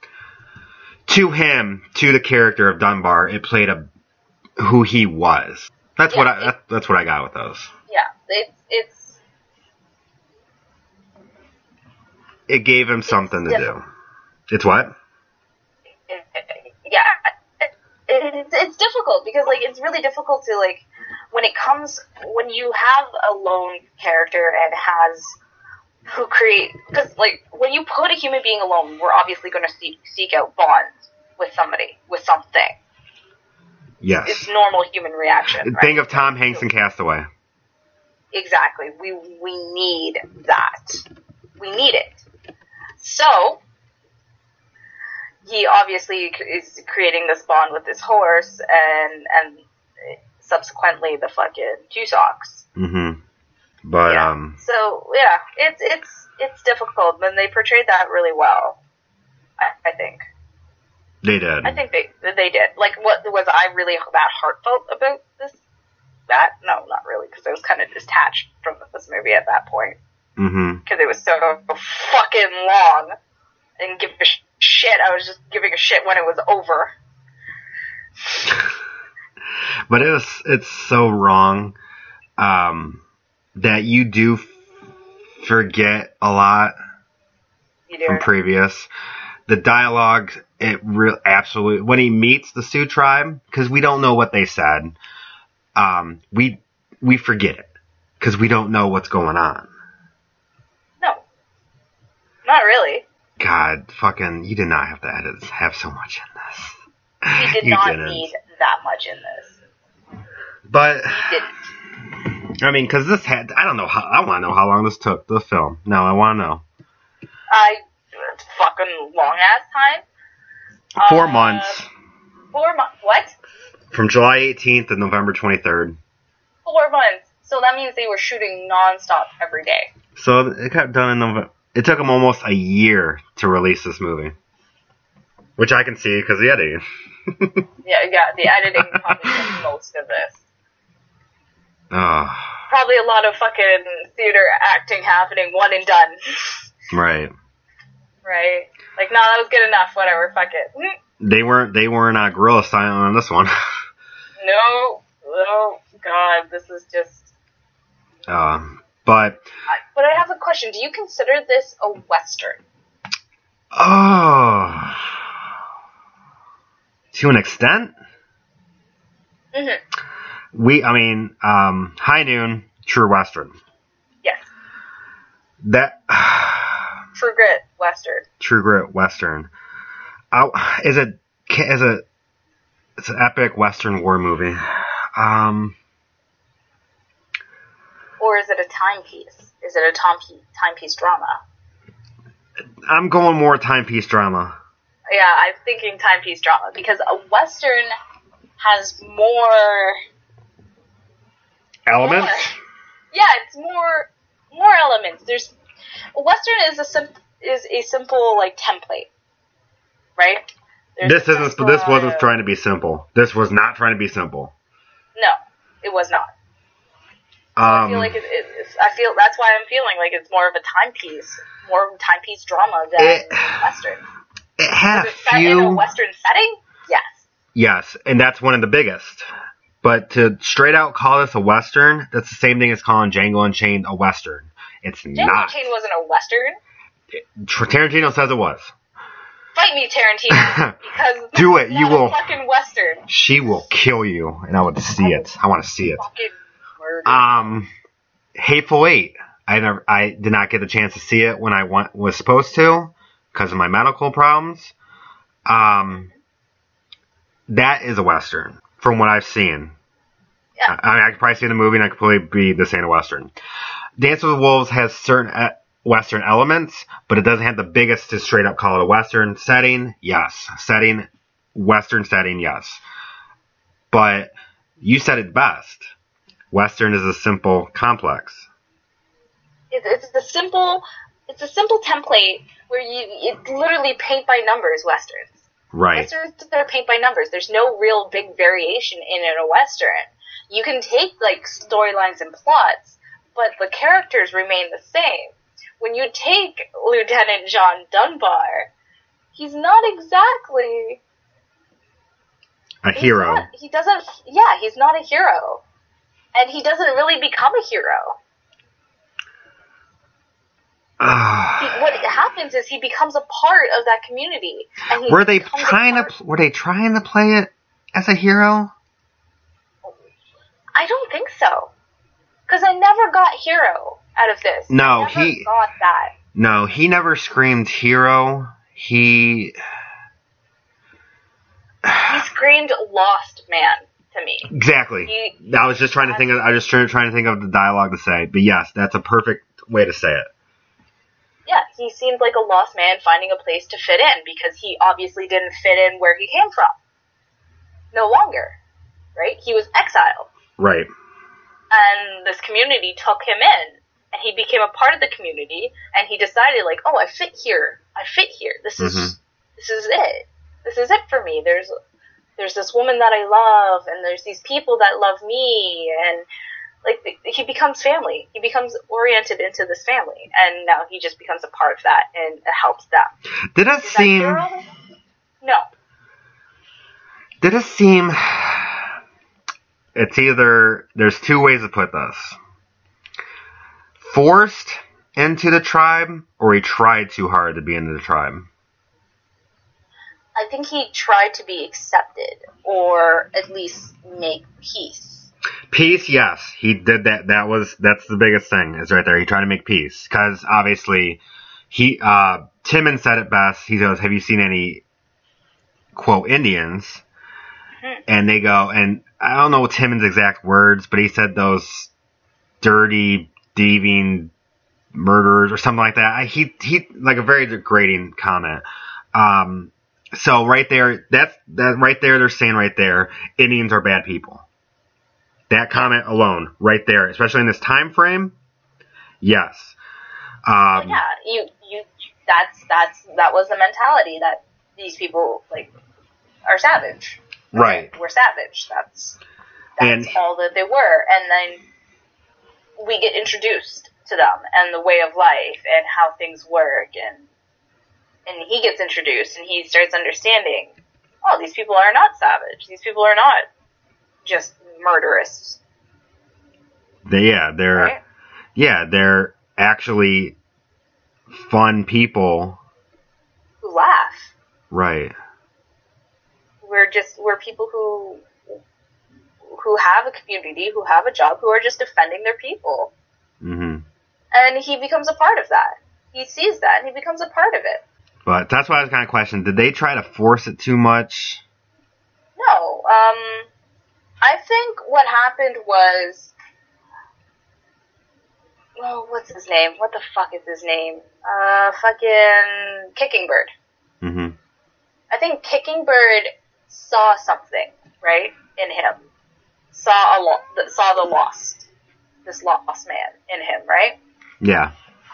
him, to the character of Dunbar. It played who he was. That's what I got with those. Yeah, it gave him something to do. It's what? Yeah. It's difficult because it's really difficult to when you have a lone character and because when you put a human being alone, we're obviously going to seek out bonds with somebody, with something. Yes. It's normal human reaction. Right? Think of Tom Hanks in Castaway. Exactly. We need that. We need it. So he obviously is creating this bond with this horse, and subsequently the fucking Two Socks. Mm-hmm. But yeah. So yeah, it's difficult, and they portrayed that really well, I think. They did. I think they did. Like, what was I really that heartfelt about this? That? No, not really, because I was kind of detached from this movie at that point. Because it was so fucking long. I didn't give a shit. I was just giving a shit when it was over. But it's so wrong that you do forget a lot from previous. The dialogue, absolutely, when he meets the Sioux tribe, because we don't know what they said, we forget it because we don't know what's going on. No, not really. God, fucking, you did not have to have so much in this. He did not need that much in this. But he didn't. I mean, because I want to know how long this took, the film. No, I want to know. It's fucking long ass time. 4 months. 4 months. What? From July 18th to November 23rd. 4 months. So that means they were shooting nonstop every day. So it got done in November. It took them almost a year to release this movie. Which I can see because of the editing. yeah, the editing probably did most of this. Oh. Probably a lot of fucking theater acting happening, one and done. Right. Right? Like, no, that was good enough, whatever, fuck it. They weren't gorilla style on this one. No, God, this is just... But I have a question. Do you consider this a Western? Oh... To an extent? High Noon, true Western. Yes. That... True Grit Western. True Grit Western. It's an epic Western war movie. Or is it a timepiece? Is it a timepiece drama? I'm going more timepiece drama. Yeah, I'm thinking timepiece drama because a Western has more elements. Yeah, it's more elements. A Western is a simple like template, right? This wasn't trying to be simple. This was not trying to be simple. No, it was not. So I feel like that's why I'm feeling like it's more of a timepiece drama than Western. It had a few in a Western setting. Yes. Yes, and that's one of the biggest. But to straight out call this a Western, that's the same thing as calling Django Unchained a Western. It's not. Django Unchained wasn't a Western. Tarantino says it was. Fight me, Tarantino, because do it. You will. Fucking Western. She will kill you, and I would see it. I want to see it. Fucking murder. Hateful Eight. I did not get the chance to see it when I was supposed to because of my medical problems. That is a Western from what I've seen. Yeah. I could probably see the movie and I could probably be this ain't a Western. Dance with the Wolves has certain Western elements, but it doesn't have the biggest to straight up call it a Western. Setting, yes. Western setting, yes. But you said it best. Western is a simple complex. It's a simple template where it's literally paint by numbers Westerns. Right. Westerns are paint by numbers. There's no real big variation in a Western. You can take like storylines and plots, but the characters remain the same. When you take Lieutenant John Dunbar, he's not exactly a hero. He's not a hero. And he doesn't really become a hero. What happens is he becomes a part of that community. And were they trying to play it as a hero? I don't think so. Because I never got hero out of this. No, he got that. No, he never screamed hero. He screamed lost man to me. Exactly. I was just trying to think of the dialogue to say, but yes, that's a perfect way to say it. Yeah, he seemed like a lost man finding a place to fit in because he obviously didn't fit in where he came from. No longer. Right? He was exiled. Right. And this community took him in, and he became a part of the community, and he decided, like, oh, I fit here. This is it. this is it for me. There's this woman that I love, and there's these people that love me, and like he becomes family. He becomes oriented into this family, and now he just becomes a part of that, and it helps them. Did it seem? No. Did it seem? It's either there's two ways to put this: forced into the tribe, or he tried too hard to be into the tribe. I think he tried to be accepted, or at least make peace. Peace, yes, he did that. That's the biggest thing is right there. He tried to make peace because obviously Timon said it best. He goes, "Have you seen any quote Indians?" Mm-hmm. And they go, and I don't know Timon's exact words, but he said those dirty, thieving murderers or something like that. He like a very degrading comment. So right there, that right there, they're saying right there, Indians are bad people. That comment alone, right there, especially in this time frame, yes. Yeah, that was the mentality that these people like are savage. Right. We're savage. That's all that they were, and then we get introduced to them and the way of life and how things work, and he gets introduced and he starts understanding, oh, these people are not savage. These people are not just murderous. They're actually fun people who laugh. Right. We're people who have a community, who have a job, who are just defending their people. Mm-hmm. And he becomes a part of that. He sees that and he becomes a part of it. But that's why I was kind of questioning, did they try to force it too much? No. I think what happened was, what's his name? What the fuck is his name? Fucking Kicking Bird. Mm-hmm. I think Kicking Bird saw something, right, in him. Saw this lost man in him, right? Yeah.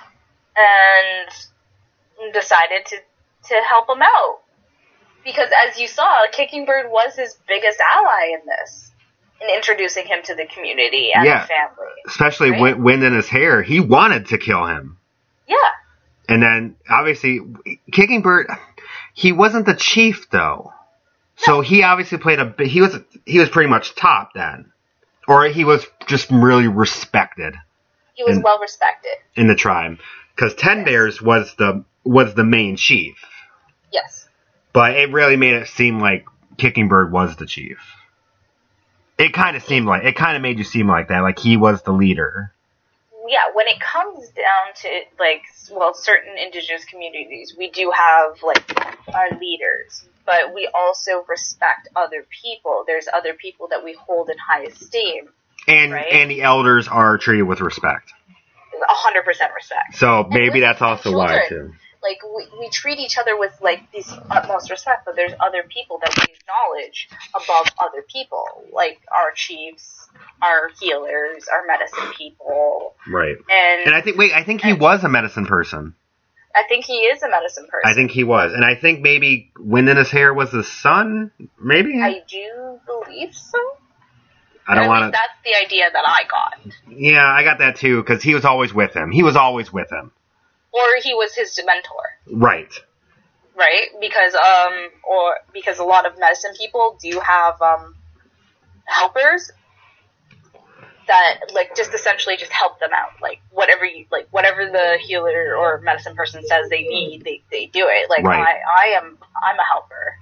And decided to help him out. Because as you saw, Kicking Bird was his biggest ally in this. In introducing him to the community and the family. Especially wind in his hair. He wanted to kill him. Yeah. And then, obviously, Kicking Bird, he wasn't the chief, though. So he obviously played he was pretty much top then. Or he was just really respected. He was well respected. In the tribe. Because Ten Bears was the main chief. Yes. But it really made it seem like Kicking Bird was the chief. It kind of made you seem like that, like he was the leader. Yeah, when it comes down to, certain indigenous communities, we do have, our leaders, but we also respect other people. There's other people that we hold in high esteem. And the elders are treated with respect. 100% respect. So maybe that's also children, why, too. We treat each other with, this utmost respect, but there's other people that we acknowledge above other people, like our chiefs, our healers, our medicine people. Right. And I think he was a medicine person. I think he is a medicine person. I think he was. And I think maybe wind in his hair was the sun, maybe? I do believe so. I don't want to... That's the idea that I got. Yeah, I got that, too, because he was always with him. Or he was his mentor. Right. Right? Because a lot of medicine people do have, helpers that, just essentially just help them out. Whatever the healer or medicine person says they need, they do it. Right. I'm a helper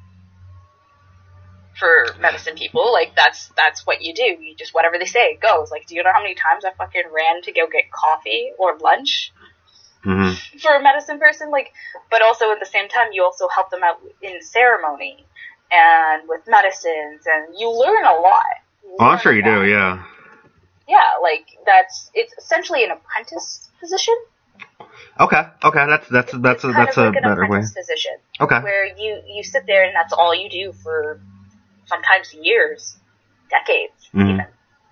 for medicine people. That's what you do. You just, whatever they say, it goes. Do you know how many times I fucking ran to go get coffee or lunch? Mm-hmm. For a medicine person, but also at the same time, you also help them out in ceremony and with medicines, and you learn a lot. I'm sure you do, yeah. Yeah, it's essentially an apprentice position. Okay, that's a better way. Position. Okay. Where you sit there and that's all you do for sometimes years, decades, even.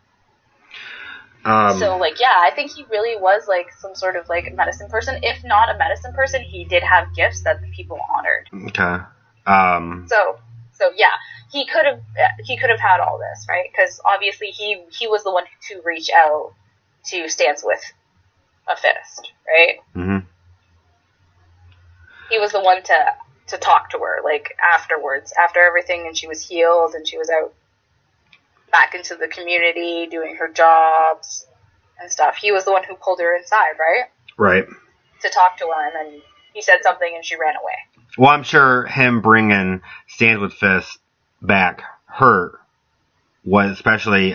I think he really was some sort of medicine person. If not a medicine person, he did have gifts that the people honored. Okay. So yeah, he could have had all this, right? Because obviously he was the one to reach out to Stance with a fist, right? Mm-hmm. He was the one to talk to her, like, afterwards, after everything, and she was healed, and she was out back into the community, doing her jobs and stuff. He was the one who pulled her inside, right? Right. To talk to her, and then he said something, and she ran away. Well, I'm sure him bringing Stands with Fists back hurt, was especially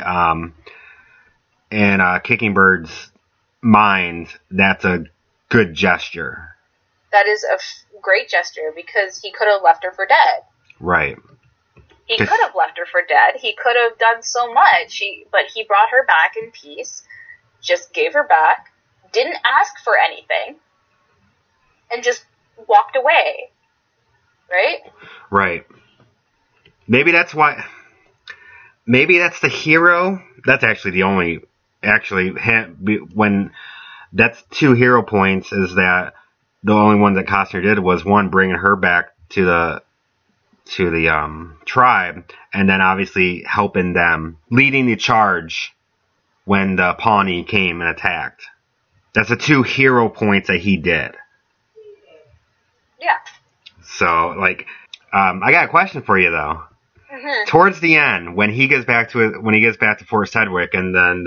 in Kicking Bird's mind, that's a good gesture. That is a great gesture, because he could have left her for dead. Right. He could have left her for dead. He could have done so much. But he brought her back in peace, just gave her back, didn't ask for anything, and just walked away. Right? Right. Maybe that's why. Maybe that's the hero. That's actually the only. Actually, when that's 2 hero points, is that the only one that Costner did was one bringing her back to the tribe, and then obviously helping them, leading the charge when the Pawnee came and attacked. That's the 2 hero points that he did. Yeah. So, like, I got a question for you though. Mm-hmm. Towards the end, when he gets back to Fort Sedgwick, and then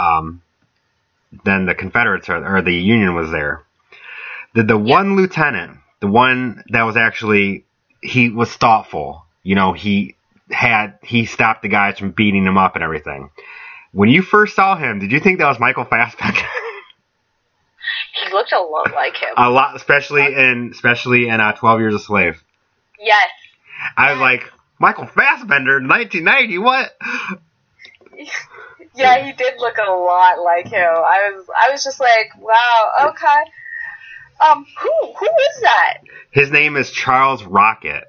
the Confederates or the Union was there, did the one lieutenant, the one that was actually, he was thoughtful, you know, he stopped the guys from beating him up and everything. When you first saw him, did you think that was Michael Fassbender? He looked a lot like him. A lot, especially in 12 Years a Slave. Yes. I was like, Michael Fassbender in 1990, what? Yeah, he did look a lot like him. I was just like, wow, okay. Who is that? His name is Charles Rocket.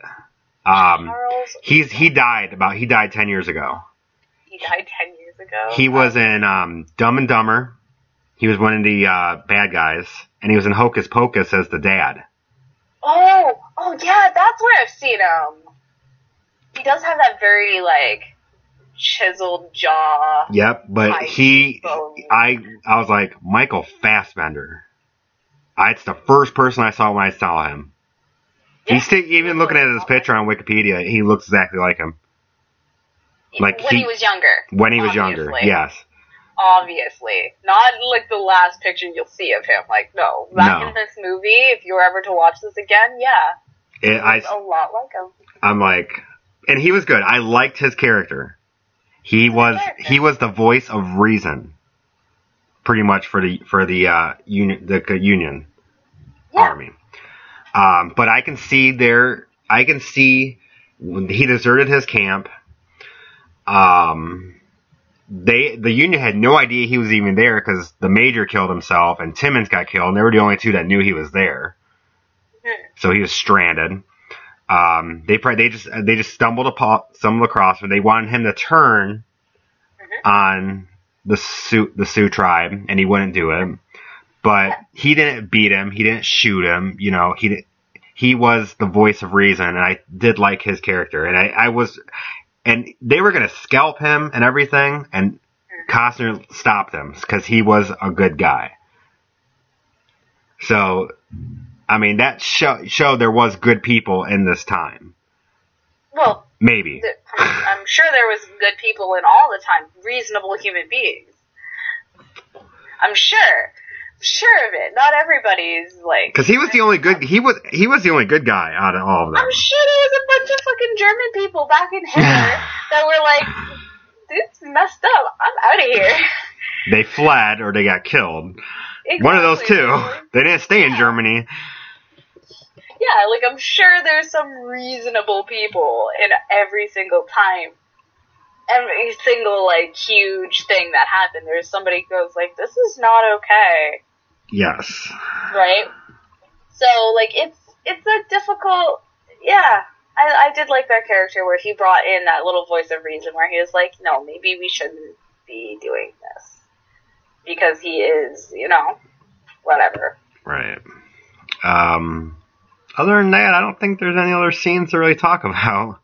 He died 10 years ago. He died 10 years ago? He was in Dumb and Dumber. He was one of the bad guys, and he was in Hocus Pocus as the dad. Oh yeah, that's where I've seen him. He does have that very, like, chiseled jaw. Yep, but I was like, Michael Fassbender. It's the first person I saw when I saw him. Yeah, even looking at his picture on Wikipedia, he looks exactly like him. Like when he was younger. When he was younger, yes. Obviously. Not like the last picture you'll see of him. Like, no. In this movie, if you were ever to watch this again, yeah. He looks a lot like him. I'm like, and he was good. I liked his character. He was the voice of reason, pretty much for the Union Army. But I can see when he deserted his camp. The Union had no idea he was even there, because the major killed himself and Timmons got killed, and they were the only 2 that knew he was there. So he was stranded. They just stumbled across him. They wanted him to turn on the Sioux tribe, and he wouldn't do it. But he didn't beat him. He didn't shoot him. You know, he was the voice of reason, and I did like his character. And they were going to scalp him and everything, and Costner stopped him because he was a good guy. So, I mean, that showed there was good people in this time. Well, maybe. I'm sure there was good people in all the time, reasonable human beings. I'm sure of it. Not everybody's like. Because he was the only good. He was the only good guy out of all of them. I'm sure there was a bunch of fucking German people back in Hitler that were like, "Dude's messed up. I'm out of here." They fled or they got killed. Exactly. One of those 2. They didn't stay in Germany. Yeah, like, I'm sure there's some reasonable people in every single time. Every single, like, huge thing that happened, there's somebody who goes, like, this is not okay. Yes. Right? So, like, it's a difficult, yeah. I did like that character where he brought in that little voice of reason where he was like, no, maybe we shouldn't be doing this. Because he is, you know, whatever. Right. other than that, I don't think there's any other scenes to really talk about.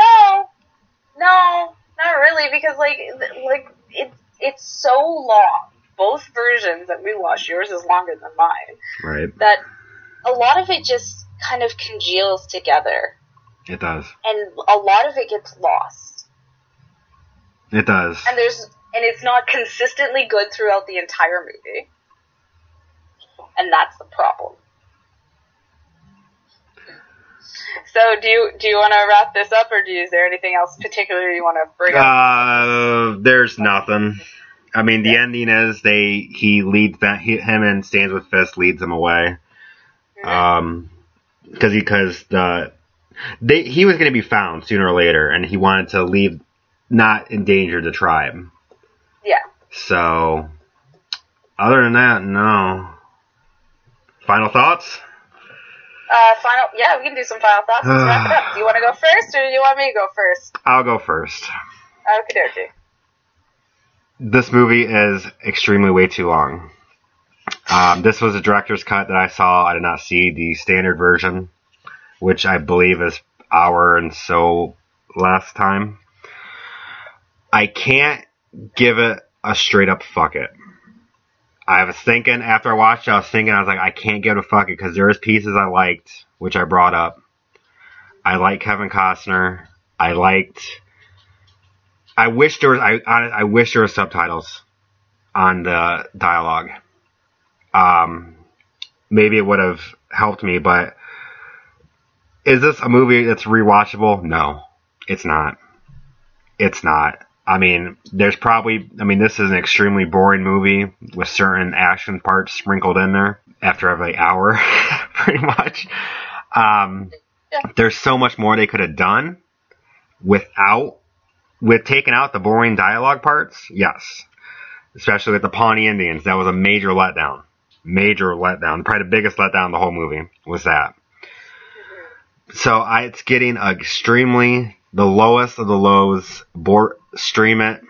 No, not really, because it's so long. Both versions that we watched, yours is longer than mine. Right. That a lot of it just kind of congeals together. It does. And a lot of it gets lost. It does. And it's not consistently good throughout the entire movie. And that's the problem. So do you want to wrap this up, or is there anything else particular you want to bring up? There's nothing. I mean, the ending is he leads that him and Stands with Fist leads them away, because he was going to be found sooner or later, and he wanted to leave, not endanger the tribe. Yeah. So, other than that, no. Final thoughts? Yeah, we can do some final thoughts. Let's wrap it up. Do you want to go first, or do you want me to go first? I'll go first. Okie dokie. This movie is extremely way too long. This was a director's cut that I saw. I did not see the standard version, which I believe is hour and so last time. I can't give it a straight up fuck it. I was thinking, after I watched it, I was like, I can't give it a fuck it, because there is pieces I liked, which I brought up. I like Kevin Costner. I wish there was subtitles on the dialogue. Maybe it would have helped me, but is this a movie that's rewatchable? No, it's not. It's not. I mean, this is an extremely boring movie with certain action parts sprinkled in there after every hour, pretty much. There's so much more they could have done with taking out the boring dialogue parts, yes. Especially with the Pawnee Indians. That was a major letdown. Major letdown. Probably the biggest letdown in the whole movie was that. So it's getting extremely the lowest of the lows. Stream it.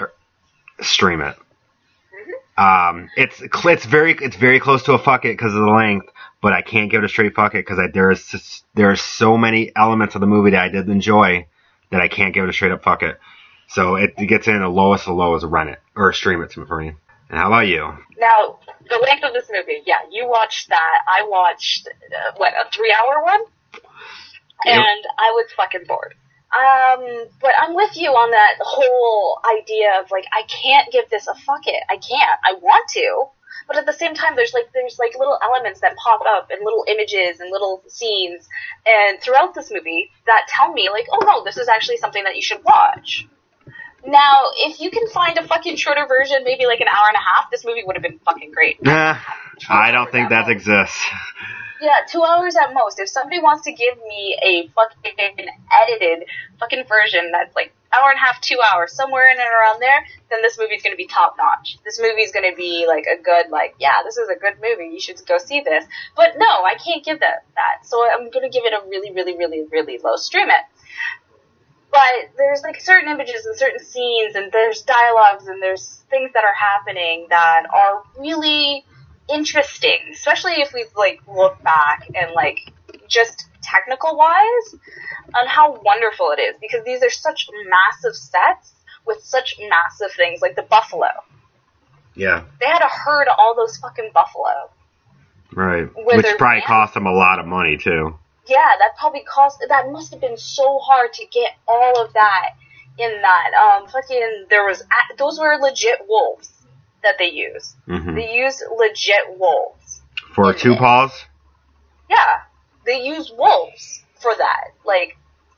It's very close to a fuck it because of the length, but I can't give it a straight fuck it because there's so many elements of the movie that I did enjoy that I can't give it a straight up fuck it. So it gets in the lowest of lows, rent it or stream it for me. And how about you? Now, the length of this movie, yeah, you watched that. I watched a 3-hour one, and I was fucking bored. But I'm with you on that whole idea of, I can't give this a fuck it. I can't. I want to. But at the same time, there's little elements that pop up and little images and little scenes and throughout this movie that tell me, oh no, this is actually something that you should watch. Now, if you can find a fucking shorter version, maybe an hour and a half, this movie would have been fucking great. I don't think that exists. Yeah, 2 hours at most. If somebody wants to give me a fucking edited fucking version that's hour and a half, 2 hours, somewhere in and around there, then this movie's gonna be top notch. This movie's gonna be a good, yeah, this is a good movie, you should go see this. But no, I can't give that. So I'm gonna give it a really, really, really, really low stream it. But there's certain images and certain scenes and there's dialogues and there's things that are happening that are really interesting, especially if we look back and just technical wise on how wonderful it is, because these are such massive sets with such massive things, like the buffalo. Yeah. They had to herd all those fucking buffalo. Right. Which probably cost them a lot of money too. Yeah, that must have been so hard to get all of that in that. Those were legit wolves that they use. Mm-hmm. They use legit wolves. For 2 paws? Yeah. They use wolves for that.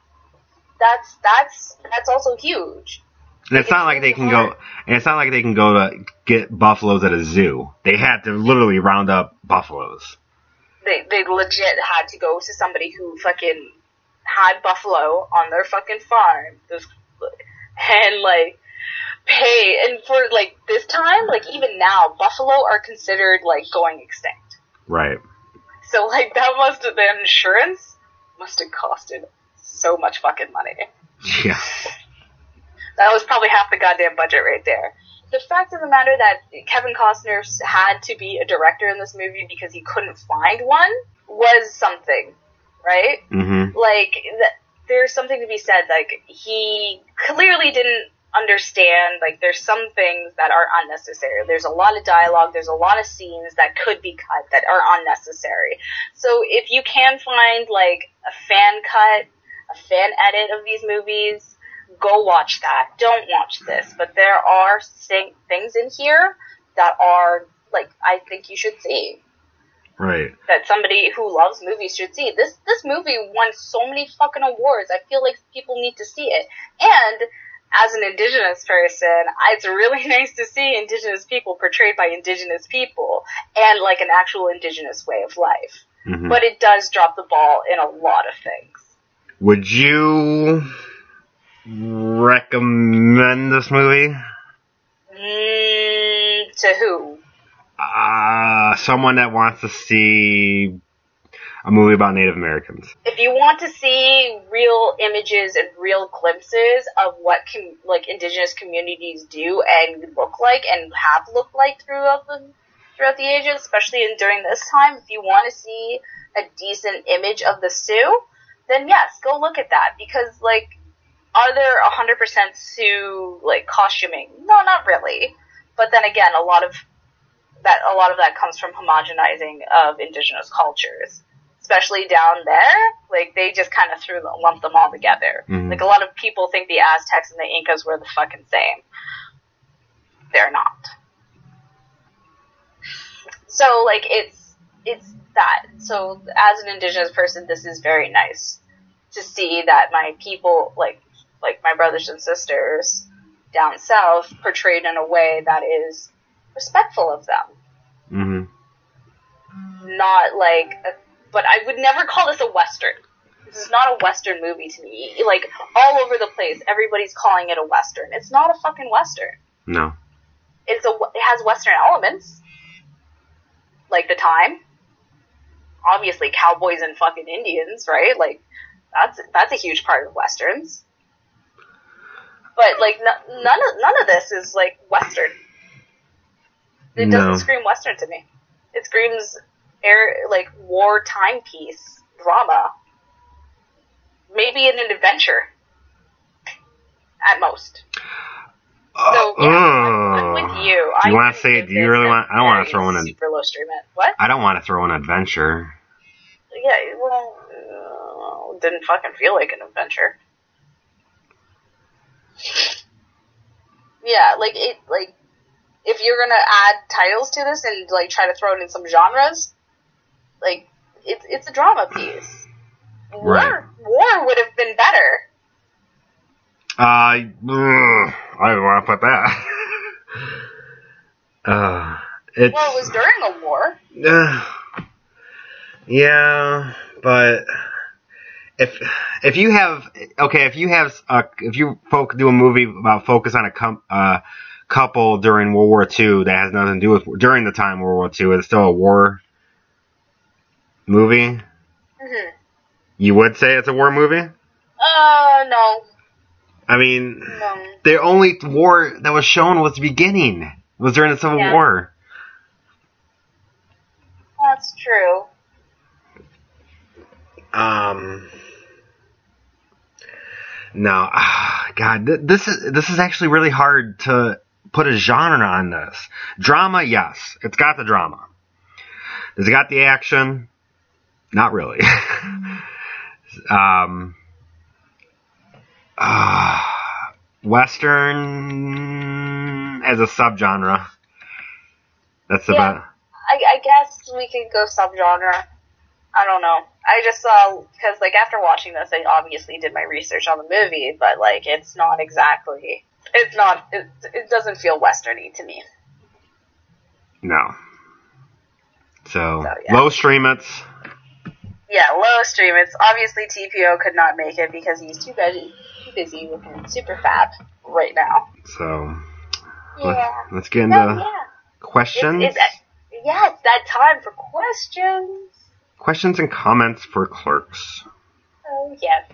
That's also huge. And it's not like they can go. And it's not like they can go to get buffaloes at a zoo. They had to literally round up buffaloes. They legit had to go to somebody who fucking had buffalo on their fucking farm, and pay. And for this time, even now, buffalo are considered going extinct. Right. So the insurance must have costed so much fucking money. Yeah. That was probably half the goddamn budget right there. The fact of the matter that Kevin Costner had to be a director in this movie because he couldn't find one was something. right? Mm-hmm. Like, there's something to be said. Like, he clearly didn't understand, like, there's some things that are unnecessary. There's a lot of dialogue, there's a lot of scenes that could be cut that are unnecessary. So if you can find, like, a fan cut, a fan edit of these movies, go watch that. Don't watch this. But there are things in here that are, like, I think you should see. Right. That somebody who loves movies should see. This movie won so many fucking awards. I feel like people need to see it. And as an Indigenous person, it's really nice to see Indigenous people portrayed by Indigenous people and like an actual Indigenous way of life. Mm-hmm. But it does drop the ball in a lot of things. Would you recommend this movie? To who? Someone that wants to see a movie about Native Americans. If you want to see real images and real glimpses of what Indigenous communities do and look like and have looked like throughout the ages, especially during this time, if you want to see a decent image of the Sioux, then yes, go look at that. Because, like, are there 100% Sioux, like, costuming? No, not really. But then again, a lot of that comes from homogenizing of Indigenous cultures. Especially down there, like, they just kind of lumped them all together. Mm-hmm. Like, a lot of people think the Aztecs and the Incas were the fucking same. They're not. So, like, it's that. So, as an Indigenous person, this is very nice to see that my people, like my brothers and sisters down south, portrayed in a way that is respectful of them. Mm-hmm. Not like... But I would never call this a Western. This is not a Western movie to me. Like, all over the place, everybody's calling it a Western. It's not a fucking Western. No. It has Western elements. Like the time. Obviously, cowboys and fucking Indians, right? Like, that's a huge part of Westerns. But, like, none of this is, like, Western. It doesn't scream Western to me. It screams... like war timepiece drama, maybe an adventure at most. So yeah, I'm with you. Do you want to say? Do you really want? I don't want to throw in a super low stream it. What? I don't want to throw in adventure. Yeah, well, didn't fucking feel like an adventure. Yeah, like it, like if you're gonna add titles to this and like try to throw it in some genres. Like, it's a drama piece. Right. War would have been better. I don't want to put that. It was during a war. Yeah, but if you do a movie about focus on a couple during World War II that has nothing to do with during the time of World War II, it's still a war movie? Mm-hmm. You would say it's a war movie? No. I mean, no. The only war that was shown was the beginning. It was during the Civil War. That's true. No. God, this is actually really hard to put a genre on this. Drama, yes. It's got the drama. Has it got the action? Not really. Western as a subgenre. That's about. I guess we could go subgenre. I don't know. I just saw, because like after watching this, I obviously did my research on the movie, but like it's not exactly. It doesn't feel Westerny to me. No. So yeah. Low stream it. Yeah, low stream. It's obviously TPO could not make it because he's too busy looking super fab right now. So yeah. let's get into questions. It's that time for questions. Questions and comments for Clerks. Oh yes.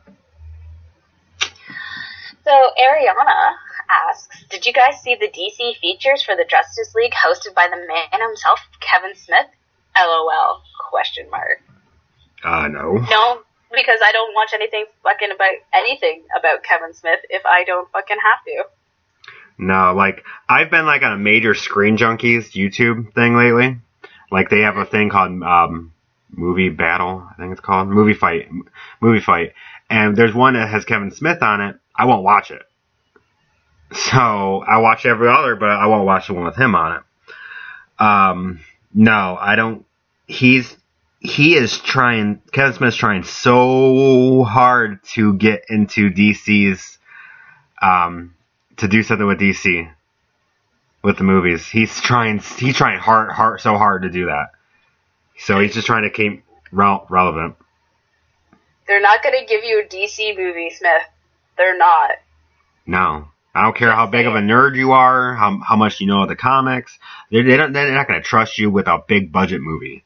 So Ariana asks, did you guys see the DC features for the Justice League hosted by the man himself, Kevin Smith? LOL, question mark. No. No, because I don't watch anything about Kevin Smith if I don't fucking have to. No, like, I've been, like, on a major Screen Junkies YouTube thing lately. Like, they have a thing called, Movie Battle, I think it's called. Movie Fight. And there's one that has Kevin Smith on it. I won't watch it. So, I watch every other, but I won't watch the one with him on it. No, I don't. Kevin Smith's trying so hard to get into DC's, to do something with DC. With the movies. He's trying so hard to do that. So he's just trying to keep relevant. They're not going to give you a DC movie, Smith. They're not. No. I don't care how big of a nerd you are, how much you know of the comics. They're not going to trust you with a big budget movie.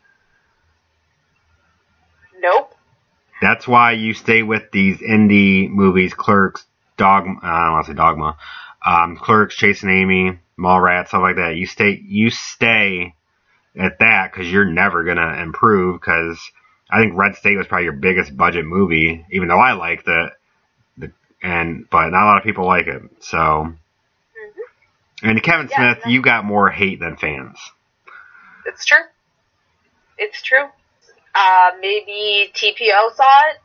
Nope. That's why you stay with these indie movies, Clerks, Dogma, I don't want to say Dogma, Clerks, Chasing Amy, Mallrats, stuff like that. You stay at that because you're never going to improve, because I think Red State was probably your biggest budget movie, even though I liked it. But not a lot of people like it. So, and Kevin Smith, you got more hate than fans. It's true. It's true. Maybe TPO saw it,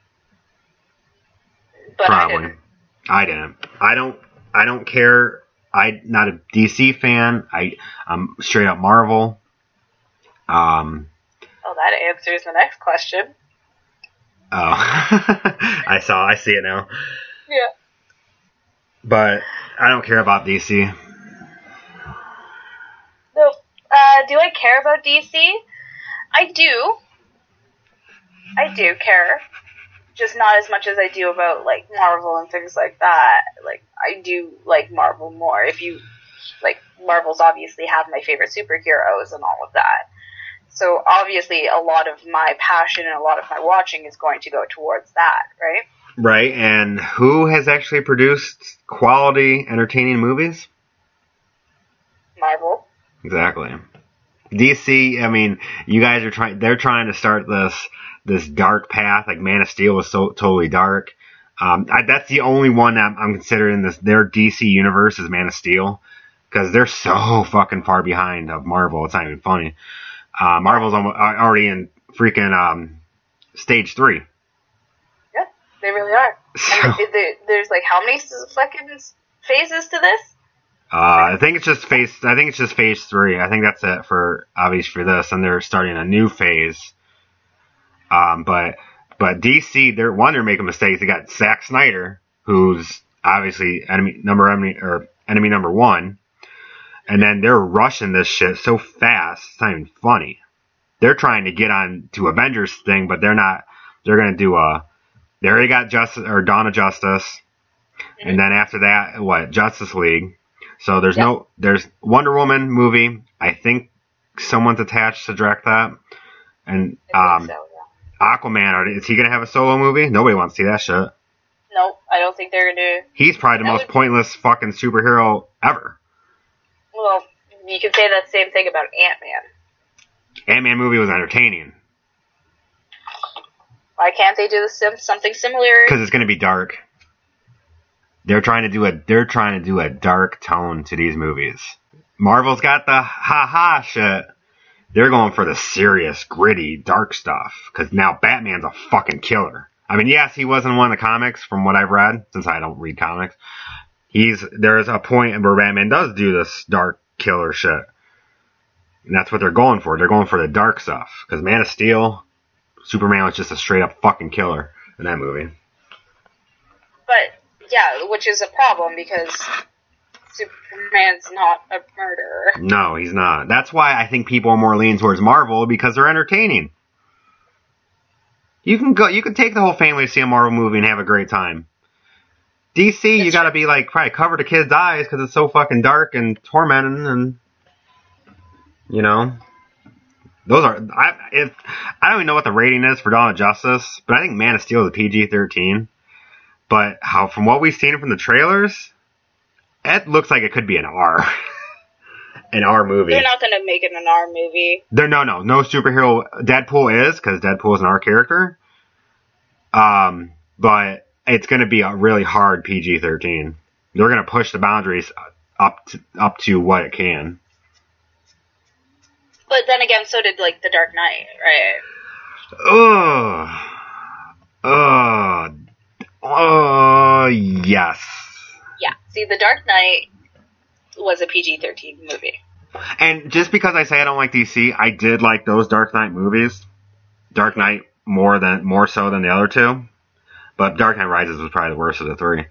but probably. I didn't. I don't care. I'm not a DC fan. I'm straight up Marvel. Oh, that answers the next question. Oh, I see it now. Yeah. But I don't care about DC. Nope. Do I care about DC? I do care. Just not as much as I do about, like, Marvel and things like that. Like, I do like Marvel more. Marvel's obviously have my favorite superheroes and all of that. So, obviously, a lot of my passion and a lot of my watching is going to go towards that, right? Right, and who has actually produced quality, entertaining movies? Marvel. Exactly. DC, I mean, you guys they're trying to start this dark path, like Man of Steel was so totally dark. That's the only one that I'm considering their DC universe is Man of Steel, because they're so fucking far behind of Marvel, it's not even funny. Marvel's already in freaking, stage 3. They really are. And there's like how many fucking phases to this? I think it's just phase 3. I think that's it for this, and they're starting a new phase. But DC, they're making mistakes. They got Zack Snyder, who's obviously enemy number 1, and then they're rushing this shit so fast. It's not even funny. They're trying to get on to Avengers thing, but they're not. They're gonna do they already got Dawn of Justice, and then after that, Justice League. So there's there's Wonder Woman movie. I think someone's attached to direct that. And, Aquaman, is he gonna have a solo movie? Nobody wants to see that shit. Nope, I don't think they're gonna. He's probably the most pointless fucking superhero ever. Well, you can say that same thing about Ant-Man. Ant-Man movie was entertaining. Why can't they do something similar? Because it's gonna be dark. They're trying to do a dark tone to these movies. Marvel's got the ha-ha shit. They're going for the serious, gritty, dark stuff. Because now Batman's a fucking killer. I mean, yes, he wasn't one of the comics from what I've read, since I don't read comics. There's a point where Batman does do this dark killer shit. And that's what they're going for. They're going for the dark stuff. Because Man of Steel, Superman was just a straight up fucking killer in that movie. But, yeah, which is a problem because Superman's not a murderer. No, he's not. That's why I think people are more leaning towards Marvel, because they're entertaining. You can take the whole family to see a Marvel movie and have a great time. DC, you gotta be like, probably cover the kids' eyes because it's so fucking dark and tormenting, and, you know. Those are, I don't even know what the rating is for Dawn of Justice, but I think Man of Steel is a PG-13. But from what we've seen from the trailers, it looks like it could be an R. an R movie. They're not gonna make it an R movie. No superhero. Deadpool is, because Deadpool is an R character. But it's gonna be a really hard PG-13. They're gonna push the boundaries up to what it can. But then again, so did like The Dark Knight, right? Yes. Yeah. See, The Dark Knight was a PG-13 movie. And just because I say I don't like DC, I did like those Dark Knight movies. Dark Knight more so than the other two. But Dark Knight Rises was probably the worst of the three.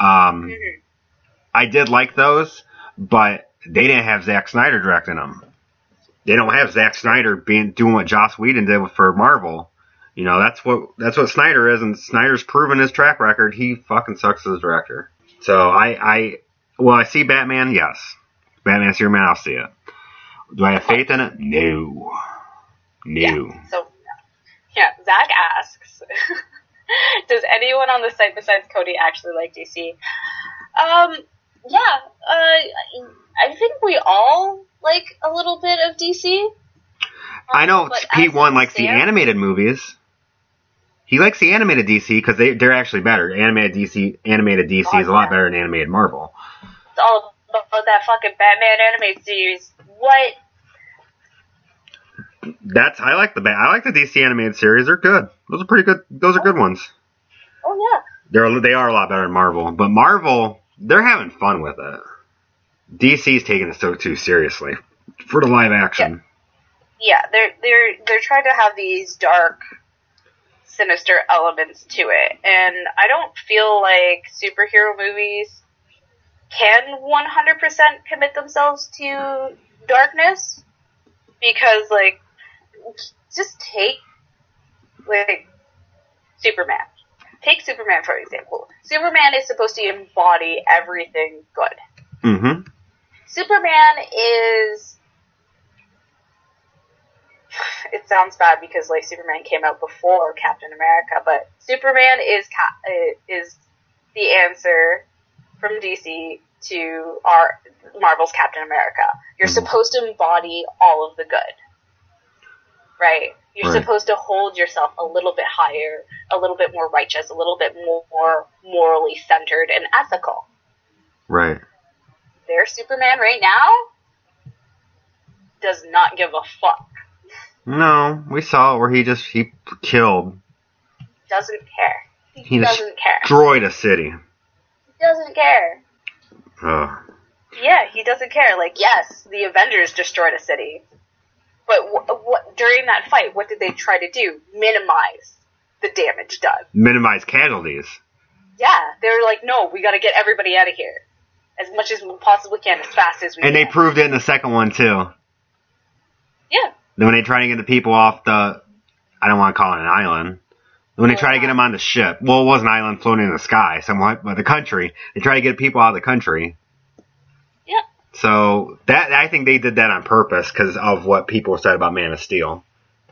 I did like those, but they didn't have Zack Snyder directing them. They don't have Zack Snyder doing what Joss Whedon did for Marvel. You know, that's what Snyder is, and Snyder's proven his track record. He fucking sucks as a director. So I see Batman, yes. Batman Superman, I'll see it. Do I have faith in it? No. Yeah. So, Zach asks, does anyone on the site besides Cody actually like DC? I think we all like a little bit of DC. I know P1 likes the animated movies. He likes the animated DC because they're actually better. Animated DC is a lot better than animated Marvel. It's all about that fucking Batman animated series. What? I like the DC animated series. They're good. Those are pretty good. Those are good ones. Oh yeah. They are a lot better than Marvel, but Marvel, they're having fun with it. DC's taking it so too seriously for the live action. Yeah, they're trying to have these dark, sinister elements to it, and I don't feel like superhero movies can 100% commit themselves to darkness, because like, just take like Superman. Take Superman for example. Superman is supposed to embody everything good. Mm-hmm. Superman is... It sounds bad because like Superman came out before Captain America, but Superman is the answer from DC to Marvel's Captain America. You're supposed to embody all of the good, right? You're supposed to hold yourself a little bit higher, a little bit more righteous, a little bit more morally centered and ethical. Right. Their Superman right now does not give a fuck. No, we saw it where he killed. Doesn't care. He doesn't care. Destroyed a city. He doesn't care. Ugh. Yeah, he doesn't care. Like, yes, the Avengers destroyed a city. But what during that fight, what did they try to do? Minimize the damage done. Minimize casualties. Yeah, they were like, no, we gotta get everybody out of here. As much as we possibly can, as fast as we can. And they proved it in the second one, too. Yeah. Then when they try to get the people off the... I don't want to call it an island. When they try to get them on the ship. Well, it was an island floating in the sky somewhat, but the country. They try to get people out of the country. Yeah. So, I think they did that on purpose because of what people said about Man of Steel.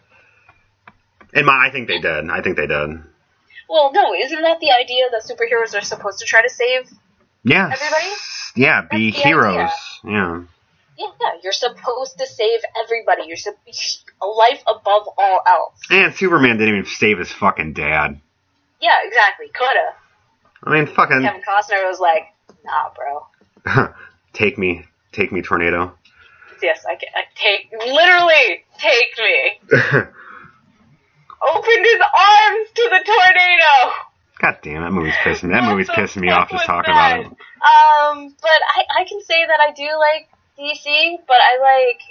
I think they did. Well, no, isn't that the idea that superheroes are supposed to try to save everybody? Yeah, be heroes. Idea. Yeah. Yeah, you're supposed to save everybody. You're a life above all else. And Superman didn't even save his fucking dad. Yeah, exactly. Coulda. I mean, fucking... Kevin Costner was like, nah, bro. Take me, tornado. Yes, literally, take me. Opened his arms to the tornado. God damn, that movie's pissing me. That movie's pissing me off just talking about it. But I can say that I do like DC, but I like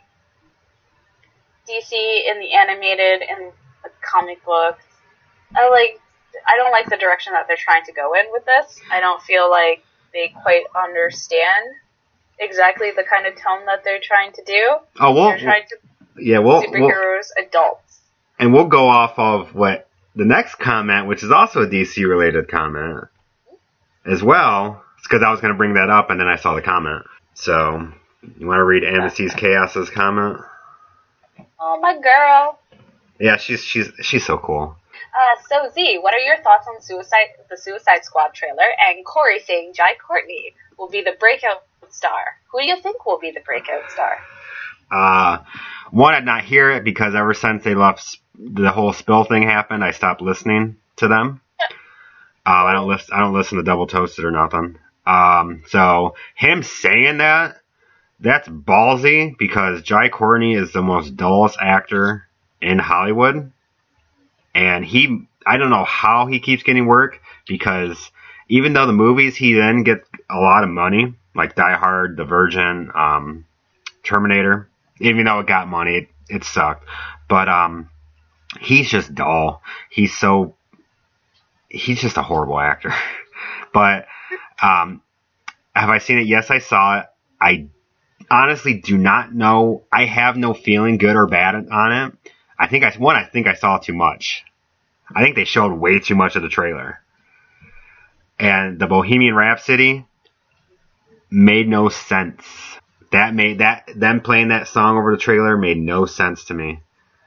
DC in the animated and the comic books. I don't like the direction that they're trying to go in with this. I don't feel like they quite understand exactly the kind of tone that they're trying to do. Oh, well, they're trying to superheroes, adults. And we'll go off of what the next comment, which is also a DC related comment as well. It's because I was going to bring that up and then I saw the comment. So, you want to read Amnesty's Chaos's comment? Oh, my girl. Yeah, she's so cool. So Z, what are your thoughts on the Suicide Squad trailer and Corey saying Jai Courtney will be the breakout star? Who do you think will be the breakout star? One, I'd not hear it because ever since they left, the whole spill thing happened, I stopped listening to them. I don't listen to Double Toasted or nothing. So him saying that's ballsy because Jai Courtney is the most dullest actor in Hollywood. And I don't know how he keeps getting work because even though the movies, he then gets a lot of money, like Die Hard, The Virgin, Terminator, even though it got money, it sucked. But, he's just dull. He's just a horrible actor. But, have I seen it? Yes, I saw it. I honestly do not know. I have no feeling good or bad on it. I think I saw too much. I think they showed way too much of the trailer. And the Bohemian Rhapsody made no sense. Them playing that song over the trailer made no sense to me.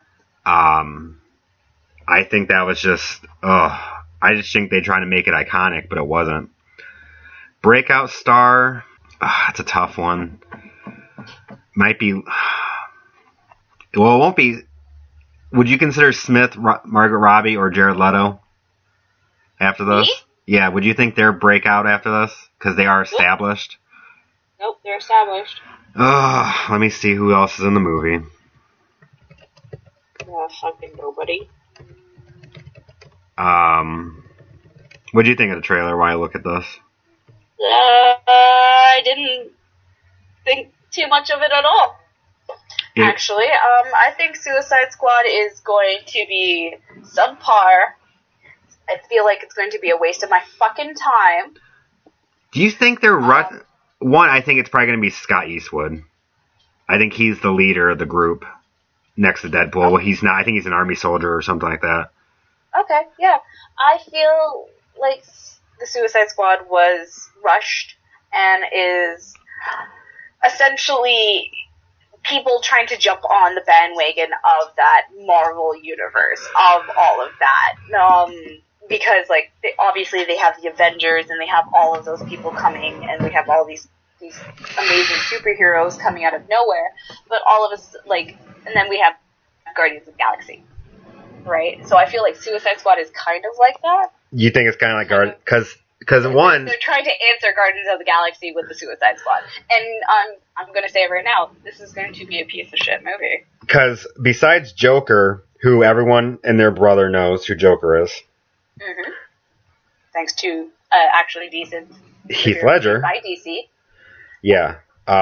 I think that was just, I just think they tried to make it iconic, but it wasn't. Breakout star, it's a tough one. Might be, well, it won't be. Would you consider Smith, Margaret Robbie, or Jared Leto after this? Me? Yeah, would you think they're breakout after this? Because they are established? Nope, they're established. Let me see who else is in the movie. Fucking nobody. What do you think of the trailer while I look at this? I didn't think too much of it at all. Yeah. Actually, I think Suicide Squad is going to be subpar. I feel like it's going to be a waste of my fucking time. Do you think they're one, I think it's probably going to be Scott Eastwood. I think he's the leader of the group next to Deadpool. Well, he's not. I think he's an army soldier or something like that. Okay, yeah. I feel like the Suicide Squad was rushed and is essentially people trying to jump on the bandwagon of that Marvel universe, of all of that. Because, like, obviously they have the Avengers and they have all of those people coming and we have all these amazing superheroes coming out of nowhere. But all of us, like, and then we have Guardians of the Galaxy. Right? So I feel like Suicide Squad is kind of like that. You think it's kind of like Guardians? Because one... They're trying to answer Guardians of the Galaxy with the Suicide Squad. And I'm going to say it right now, this is going to be a piece of shit movie. Because besides Joker, who everyone and their brother knows who Joker is... Mm-hmm. Thanks to actually decent Heath Ledger by DC. Yeah.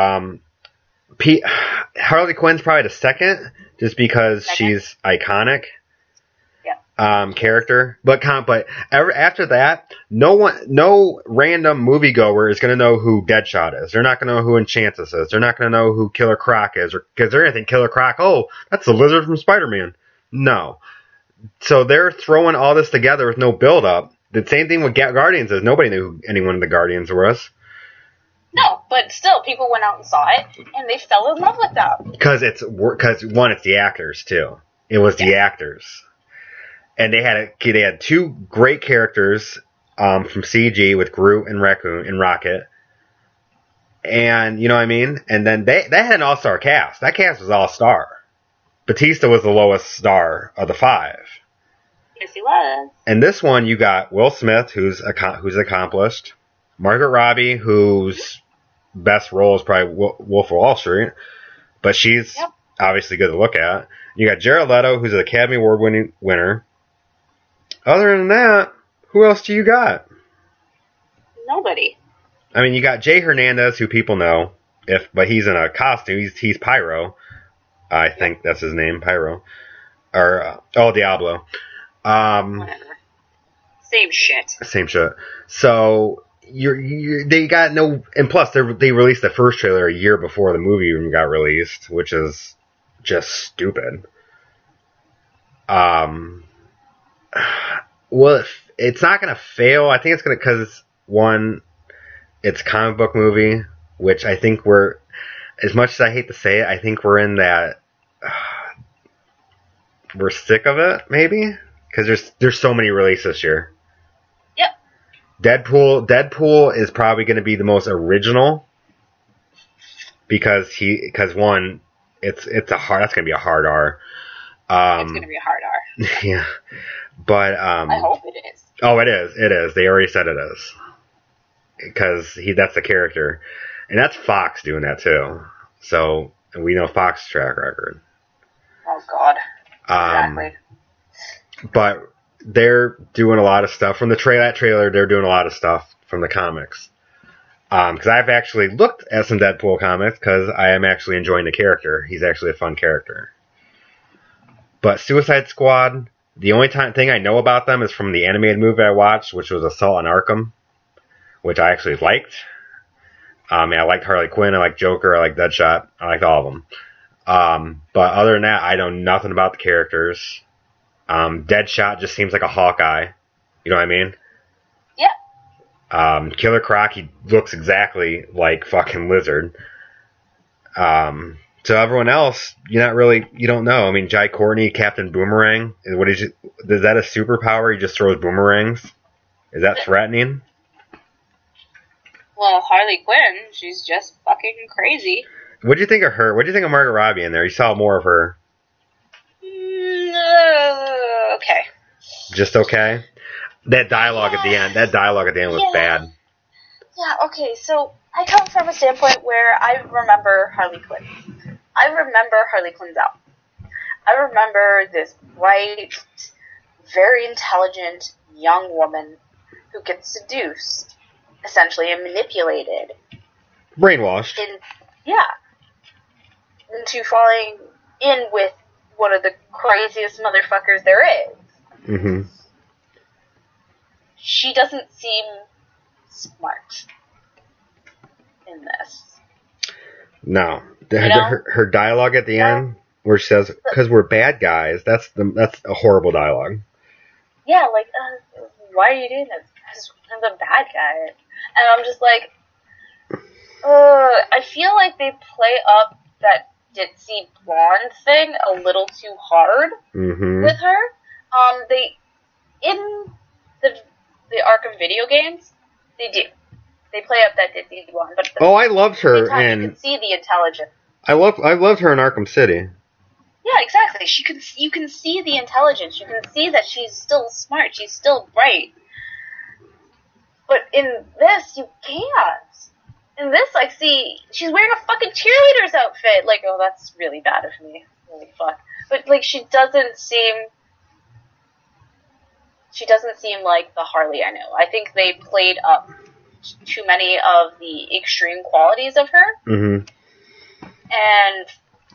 Harley Quinn's probably the second, just because she's iconic. Yeah. Character, but after that, no random moviegoer is going to know who Deadshot is. They're not going to know who Enchantress is. They're not going to know who Killer Croc is, or because they're going to think Killer Croc, oh, that's the Lizard from Spider-Man. No. So they're throwing all this together with no build-up. The same thing with Guardians is nobody knew who anyone of the Guardians was. No, but still, people went out and saw it, and they fell in love with them. Because one, it's the actors too. It was the actors, and they had two great characters from CG with Groot and Raccoon and Rocket, and you know what I mean. And then they had an all-star cast. That cast was all-star. Batista was the lowest star of the five. Yes, he was. And this one, you got Will Smith, who's accomplished. Margaret Robbie, whose best role is probably Wolf of Wall Street, but she's obviously good to look at. You got Jared Leto, who's an Academy Award winner. Other than that, who else do you got? Nobody. I mean, you got Jay Hernandez, who people know, but he's in a costume. He's Pyro. I think that's his name, Pyro. Or, Diablo. Whatever. Same shit. So, they got no, and plus they released the first trailer a year before the movie even got released, which is just stupid. Well, it's not gonna fail. I think it's gonna, cause one, it's a comic book movie, which I think as much as I hate to say it, I think we're in that, we're sick of it, maybe? Because there's so many releases this year. Yep. Deadpool is probably going to be the most original because one, that's gonna be a hard R. It's gonna be a hard R. Yeah, but I hope it is. Oh, it is. They already said it is, because that's the character, and that's Fox doing that too. So we know Fox's track record. Oh God. Exactly. But they're doing a lot of stuff from that trailer. They're doing a lot of stuff from the comics. Because I've actually looked at some Deadpool comics because I am actually enjoying the character. He's actually a fun character. But Suicide Squad, the only thing I know about them is from the animated movie I watched, which was Assault on Arkham, which I actually liked. I liked Harley Quinn, I liked Joker, I liked Deadshot, I liked all of them. But other than that, I know nothing about the characters. Deadshot just seems like a Hawkeye. You know what I mean? Yeah. Killer Croc, he looks exactly like fucking Lizard. So everyone else, you don't know. I mean, Jai Courtney, Captain Boomerang, is that a superpower? He just throws boomerangs? Is that threatening? Well, Harley Quinn, she's just fucking crazy. What'd you think of her? What'd you think of Margot Robbie in there? You saw more of her. Okay. Just okay? That dialogue at the end was bad. Yeah, okay, so I come from a standpoint where I remember Harley Quinn. I remember Harley Quinn's out. I remember this bright, very intelligent young woman who gets seduced, essentially, and manipulated. Brainwashed. Into falling in with one of the craziest motherfuckers there is. Mm-hmm. She doesn't seem smart in this. No. Her dialogue at the end, where she says, "Because we're bad guys," that's a horrible dialogue. Yeah, like, why are you doing this? Because I'm the bad guy. And I'm just like, I feel like they play up that ditzy blonde thing a little too hard with her. In the Arkham video games, they do. They play up that ditzy blonde, but I loved her, and you can see the intelligence. I loved her in Arkham City. Yeah, exactly. You can see the intelligence. You can see that she's still smart. She's still bright. But in this, you can't. In this, I see she's wearing a fucking cheerleader's outfit. Like, oh, that's really bad of me. Holy fuck. But like, she doesn't seem like the Harley I know. I think they played up too many of the extreme qualities of her, and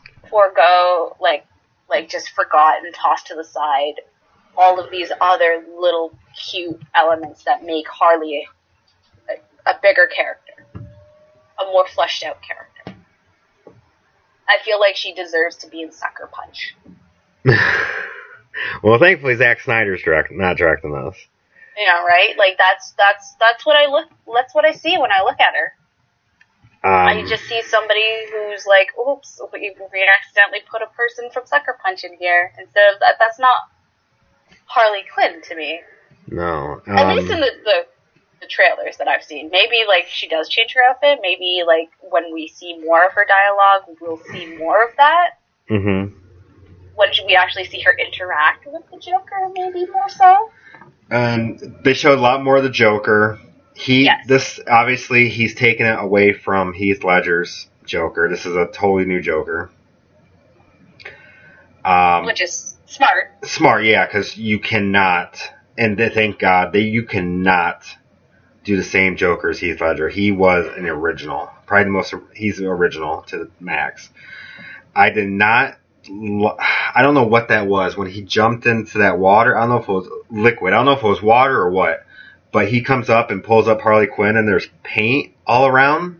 just forgot and tossed to the side all of these other little cute elements that make Harley a bigger character, a more fleshed out character. I feel like she deserves to be in Sucker Punch. Well, thankfully Zack Snyder's not directing this. Yeah, right? Like that's what I see when I look at her. I just see somebody who's like, oops, we accidentally put a person from Sucker Punch in here. Instead of that, that's not Harley Quinn to me. No. At least in the trailers that I've seen. Maybe, like, she does change her outfit. Maybe, like, when we see more of her dialogue, we'll see more of that. Mm-hmm. When we actually see her interact with the Joker, maybe more so. They showed a lot more of the Joker. This obviously he's taken it away from Heath Ledger's Joker. This is a totally new Joker. Which is smart. Smart, yeah, because you cannot, and thank God, you cannot do the same Joker as Heath Ledger. He was an original. He's original to the max. I don't know what that was when he jumped into that water. I don't know if it was liquid. I don't know if it was water or what. But he comes up and pulls up Harley Quinn, and there's paint all around.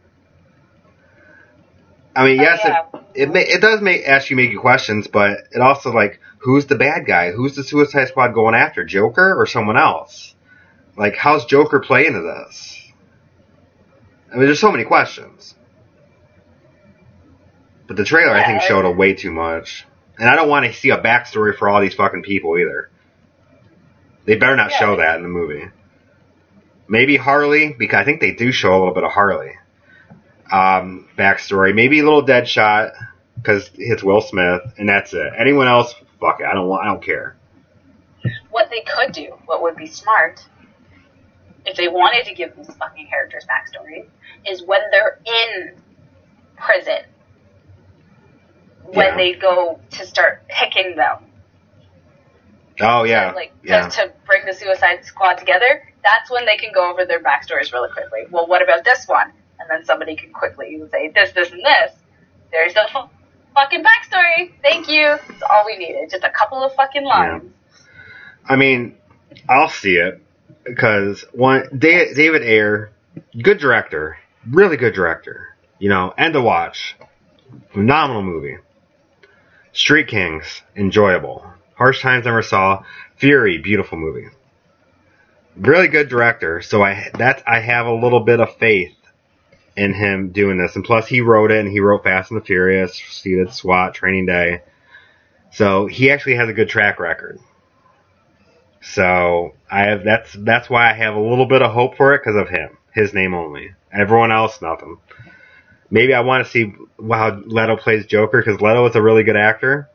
I mean, yes, yeah. It does ask you questions, but it also, like, who's the bad guy? Who's the Suicide Squad going after? Joker or someone else? Like, how's Joker play into this? I mean, there's so many questions. But the trailer, I think, showed way too much. And I don't want to see a backstory for all these fucking people either. They better not show that in the movie. Maybe Harley, because I think they do show a little bit of Harley. backstory. Maybe a little Deadshot because it's Will Smith, and that's it. Anyone else? Fuck it. I don't care. What they could do, what would be smart, if they wanted to give these fucking characters backstories, is when they're in prison, when they go to start picking them. Oh, yeah. To bring the Suicide Squad together, that's when they can go over their backstories really quickly. Well, what about this one? And then somebody can quickly say this, and this. There's the fucking backstory. Thank you. That's all we needed. Just a couple of fucking lines. Yeah. I mean, I'll see it because David Ayer, good director, really good director, and to watch. Phenomenal movie. Street Kings, enjoyable. Harsh Times Never Saw. Fury, beautiful movie. Really good director, so I have a little bit of faith in him doing this. And plus, he wrote it, and he wrote Fast and the Furious, Seated, SWAT, Training Day. So he actually has a good track record. So that's why I have a little bit of hope for it because of him, his name only. Everyone else, nothing. Maybe I want to see how Leto plays Joker because Leto is a really good actor.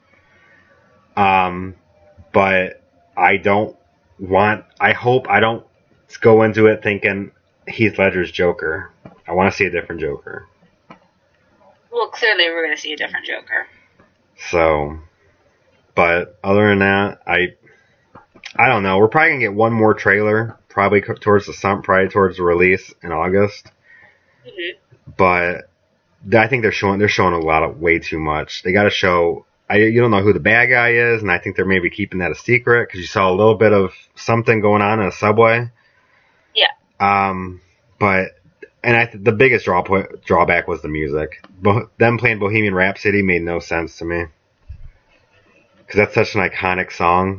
But I hope I don't go into it thinking Heath Ledger's Joker. I want to see a different Joker. Well, clearly we're going to see a different Joker. So, but other than that, I don't know. We're probably going to get one more trailer, probably towards the release in August. Mm-hmm. But I think they're showing way too much. They got to show. You don't know who the bad guy is, and I think they're maybe keeping that a secret because you saw a little bit of something going on in a subway. Yeah. The biggest drawback was the music. Them playing Bohemian Rhapsody made no sense to me because that's such an iconic song.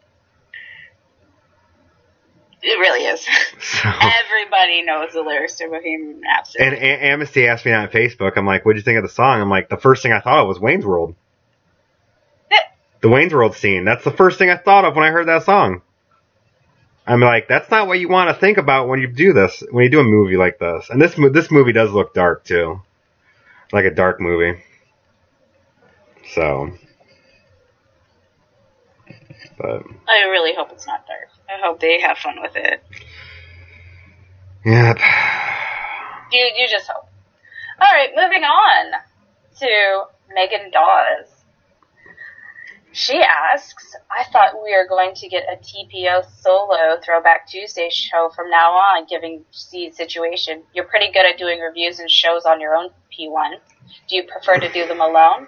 It really is. So, everybody knows the lyrics to Bohemian Rhapsody. And Amnesty asked me on Facebook, I'm like, what'd you think of the song? I'm like, the first thing I thought of was Wayne's World. The Wayne's World scene. That's the first thing I thought of when I heard that song. I'm like, that's not what you want to think about when you do this, when you do a movie like this. And this movie does look dark, too. Like a dark movie. So. But I really hope it's not dark. I hope they have fun with it. Yep. You just hope. Alright, moving on to Megan Dawes. She asks, I thought we were going to get a TPO solo Throwback Tuesday show from now on, given C's situation. You're pretty good at doing reviews and shows on your own P1. Do you prefer to do them alone?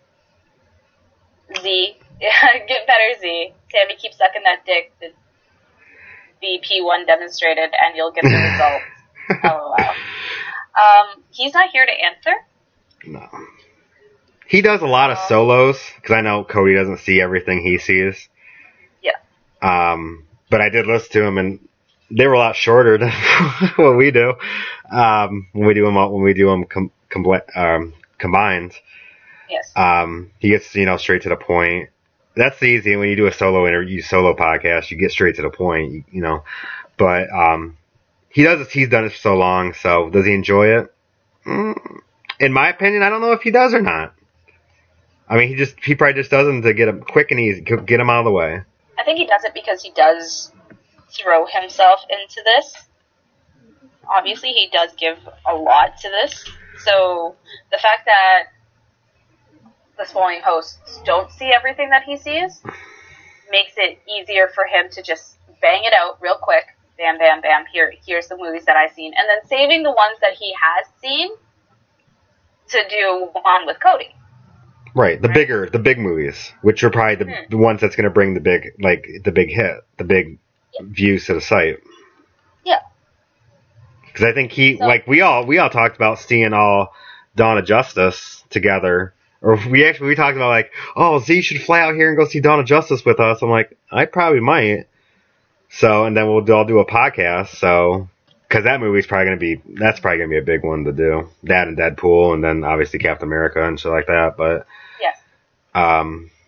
Z. Get better, Z. Sammy, keep sucking that dick. The P1 demonstrated, and you'll get the results. LOL. He's not here to answer? No. He does a lot of solos, because I know Cody doesn't see everything he sees. Yeah. But I did listen to him, and they were a lot shorter than what we do. When we do them combined. Yes. He gets, straight to the point. That's easy. When you do a solo podcast, you get straight to the point, But, he's done it for so long, so does he enjoy it? In my opinion, I don't know if he does or not. I mean, he probably just does them to get him quick and easy, get him out of the way. I think he does it because he does throw himself into this. Obviously, he does give a lot to this. So, the fact that the Swollen hosts don't see everything that he sees makes it easier for him to just bang it out real quick. Bam, bam, bam. Here's the movies that I've seen. And then saving the ones that he has seen to do one with Cody. Right. The big movies, which are probably the ones that's going to bring the big hit, the big views to the site. Yeah. Because I think we all talked about seeing all Dawn of Justice together. Or we talked about Z should fly out here and go see Dawn of Justice with us. I'm like, I probably might. So, and then we'll all do a podcast. So, because that movie's probably going to be a big one to do. That and Deadpool, and then obviously Captain America and shit like that. But, yeah.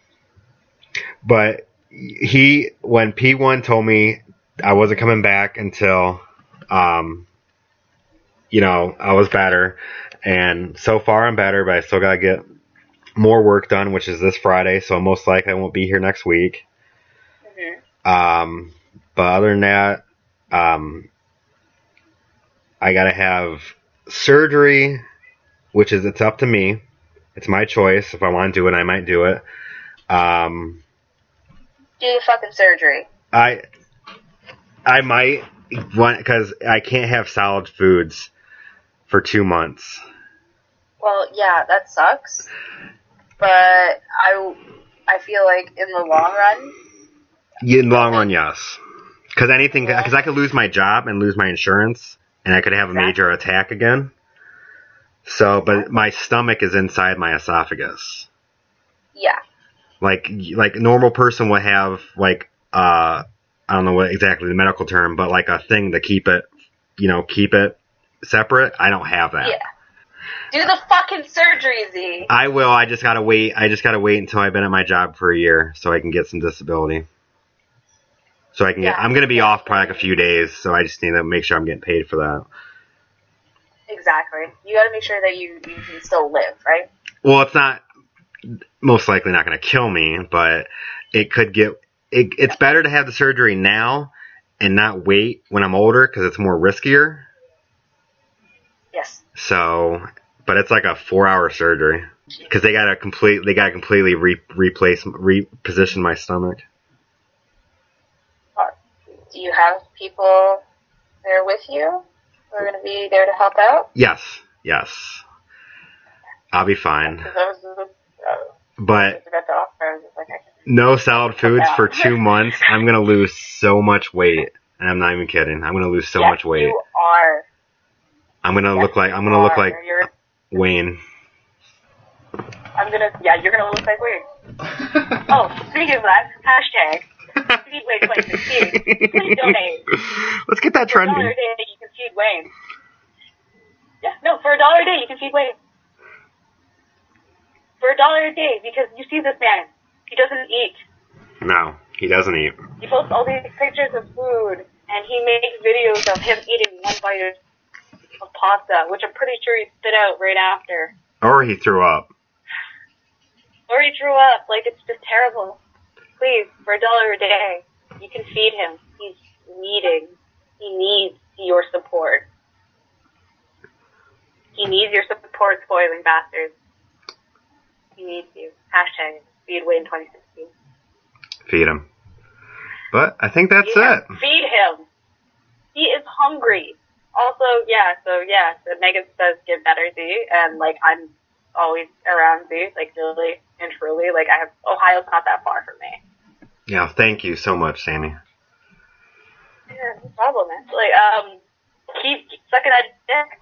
But when P1 told me I wasn't coming back until, I was better. And so far I'm better, but I still got to get more work done, which is this Friday, so most likely I won't be here next week. Mm-hmm. But other than that, I got to have surgery, which is, it's up to me. It's my choice. If I want to do it, I might do it. Do the fucking surgery. I might want, because I can't have solid foods for 2 months. Well, yeah, that sucks. But I feel like in the long run. Yeah, in the long run, yes. Because I could lose my job and lose my insurance, and I could have a major attack again. So, but my stomach is inside my esophagus. Yeah. Like a normal person would have, like, I don't know what exactly the medical term, but like a thing to keep it separate. I don't have that. Yeah. Do the fucking surgery, Z. I will. I just gotta wait until I've been at my job for a year so I can get some disability. So I can I'm gonna be off probably like a few days, so I just need to make sure I'm getting paid for that. Exactly. You gotta make sure that you can still live, right? Well, it's not, most likely not gonna kill me, but it could get, it's better to have the surgery now and not wait when I'm older, because it's more riskier. Yes. So, but it's like a 4-hour surgery because they gotta completely reposition my stomach. Do you have people there with you who are gonna be there to help out? Yes. I'll be fine. But no solid foods for 2 months. I'm gonna lose so much weight, and I'm not even kidding. I'm gonna lose so much weight. You are. I'm gonna look like Wayne. You're gonna look like Wayne. Oh, speaking of that, hashtag feed Wayne 2016. Please donate. Let's get that trending. For $1 a day, you can feed Wayne. Yeah, no, for $1 a day, you can feed Wayne. For $1 a day, because you see this man, he doesn't eat. No, he doesn't eat. He posts all these pictures of food, and he makes videos of him eating one bite of pasta, which I'm pretty sure he spit out right after. Or he threw up. Like, it's just terrible. Please, for $1 a day, you can feed him. He's needing. He needs your support. He needs your support, spoiling bastards. He needs you. Hashtag feed Wayne 2016. Feed him. But I think that's it. Feed him. He is hungry. Also, so Megan says get better, Z, and, like, I'm always around Z, like, really and truly. Like, Ohio's not that far from me. Yeah, thank you so much, Sammy. Yeah, no problem, man. Like, keep sucking that dick.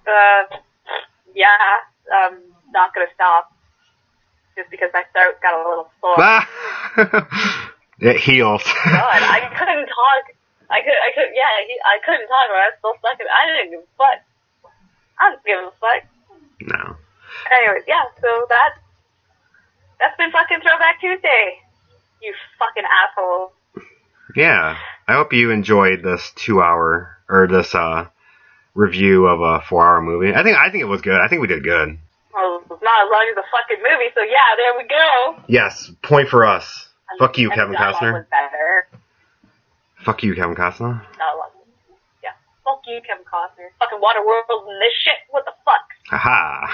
Not gonna stop. Just because my throat got a little sore. It heals. God, I couldn't talk. I couldn't talk, but I was still sucking. I didn't give a fuck. I didn't give a fuck. No. Anyways, so that's been fucking Throwback Tuesday. You fucking asshole. Yeah. I hope you enjoyed this 2-hour, or this, review of a 4-hour movie. I think it was good. I think we did good. Well, it's not as long as the fucking movie, so yeah, there we go. Yes, point for us. Fuck you, Kevin Costner. Was better. Fuck you, Kevin Costner. Yeah. Fuck you, Kevin Costner. Fucking Waterworld and this shit. What the fuck? Haha.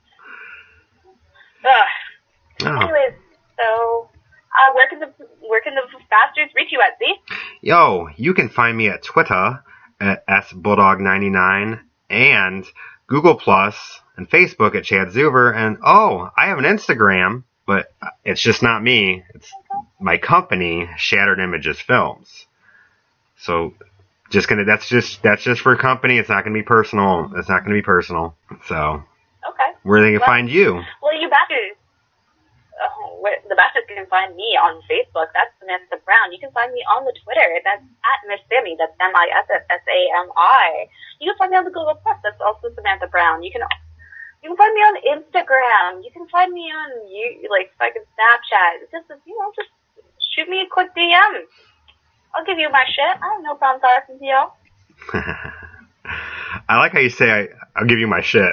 Anyways, so where can the bastards reach you at, Z? Yo, you can find me at Twitter at sbulldog99 and Google Plus and Facebook at Chad Zuber, and I have an Instagram, but it's just not me. It's my company, Shattered Images Films. So that's just for company. It's not gonna be personal. So okay. Where they can find you? Well, you bastards. The bastards can find me on Facebook. That's Samantha Brown. You can find me on the Twitter. That's at Miss Sammy. That's MISSSAMI. You can find me on the Google Plus. That's also Samantha Brown. You can find me on Instagram. You can find me on fucking Snapchat. Just shoot me a quick DM. I'll give you my shit. I have no problem talking to y'all. I like how you say I'll give you my shit.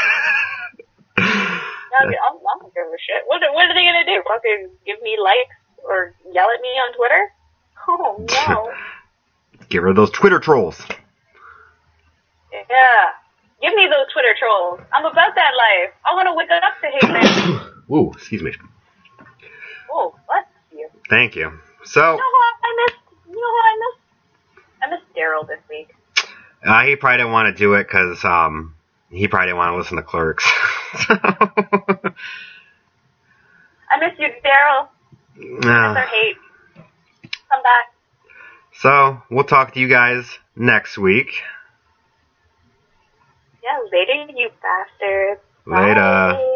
I'm not gonna give a shit. What are they gonna do? Fucking give me likes or yell at me on Twitter? Oh no. Give her those Twitter trolls. Yeah. Give me those Twitter trolls. I'm about that life. I want to wake up to hate men. Ooh, excuse me. Oh, bless you. Thank you. So. You know what I missed? I missed Daryl this week. He probably didn't want to do it because he probably didn't want to listen to Clerks. I miss you, Daryl. Miss our hate. Come back. So, we'll talk to you guys next week. Yeah, later, you bastards. Later. Bye.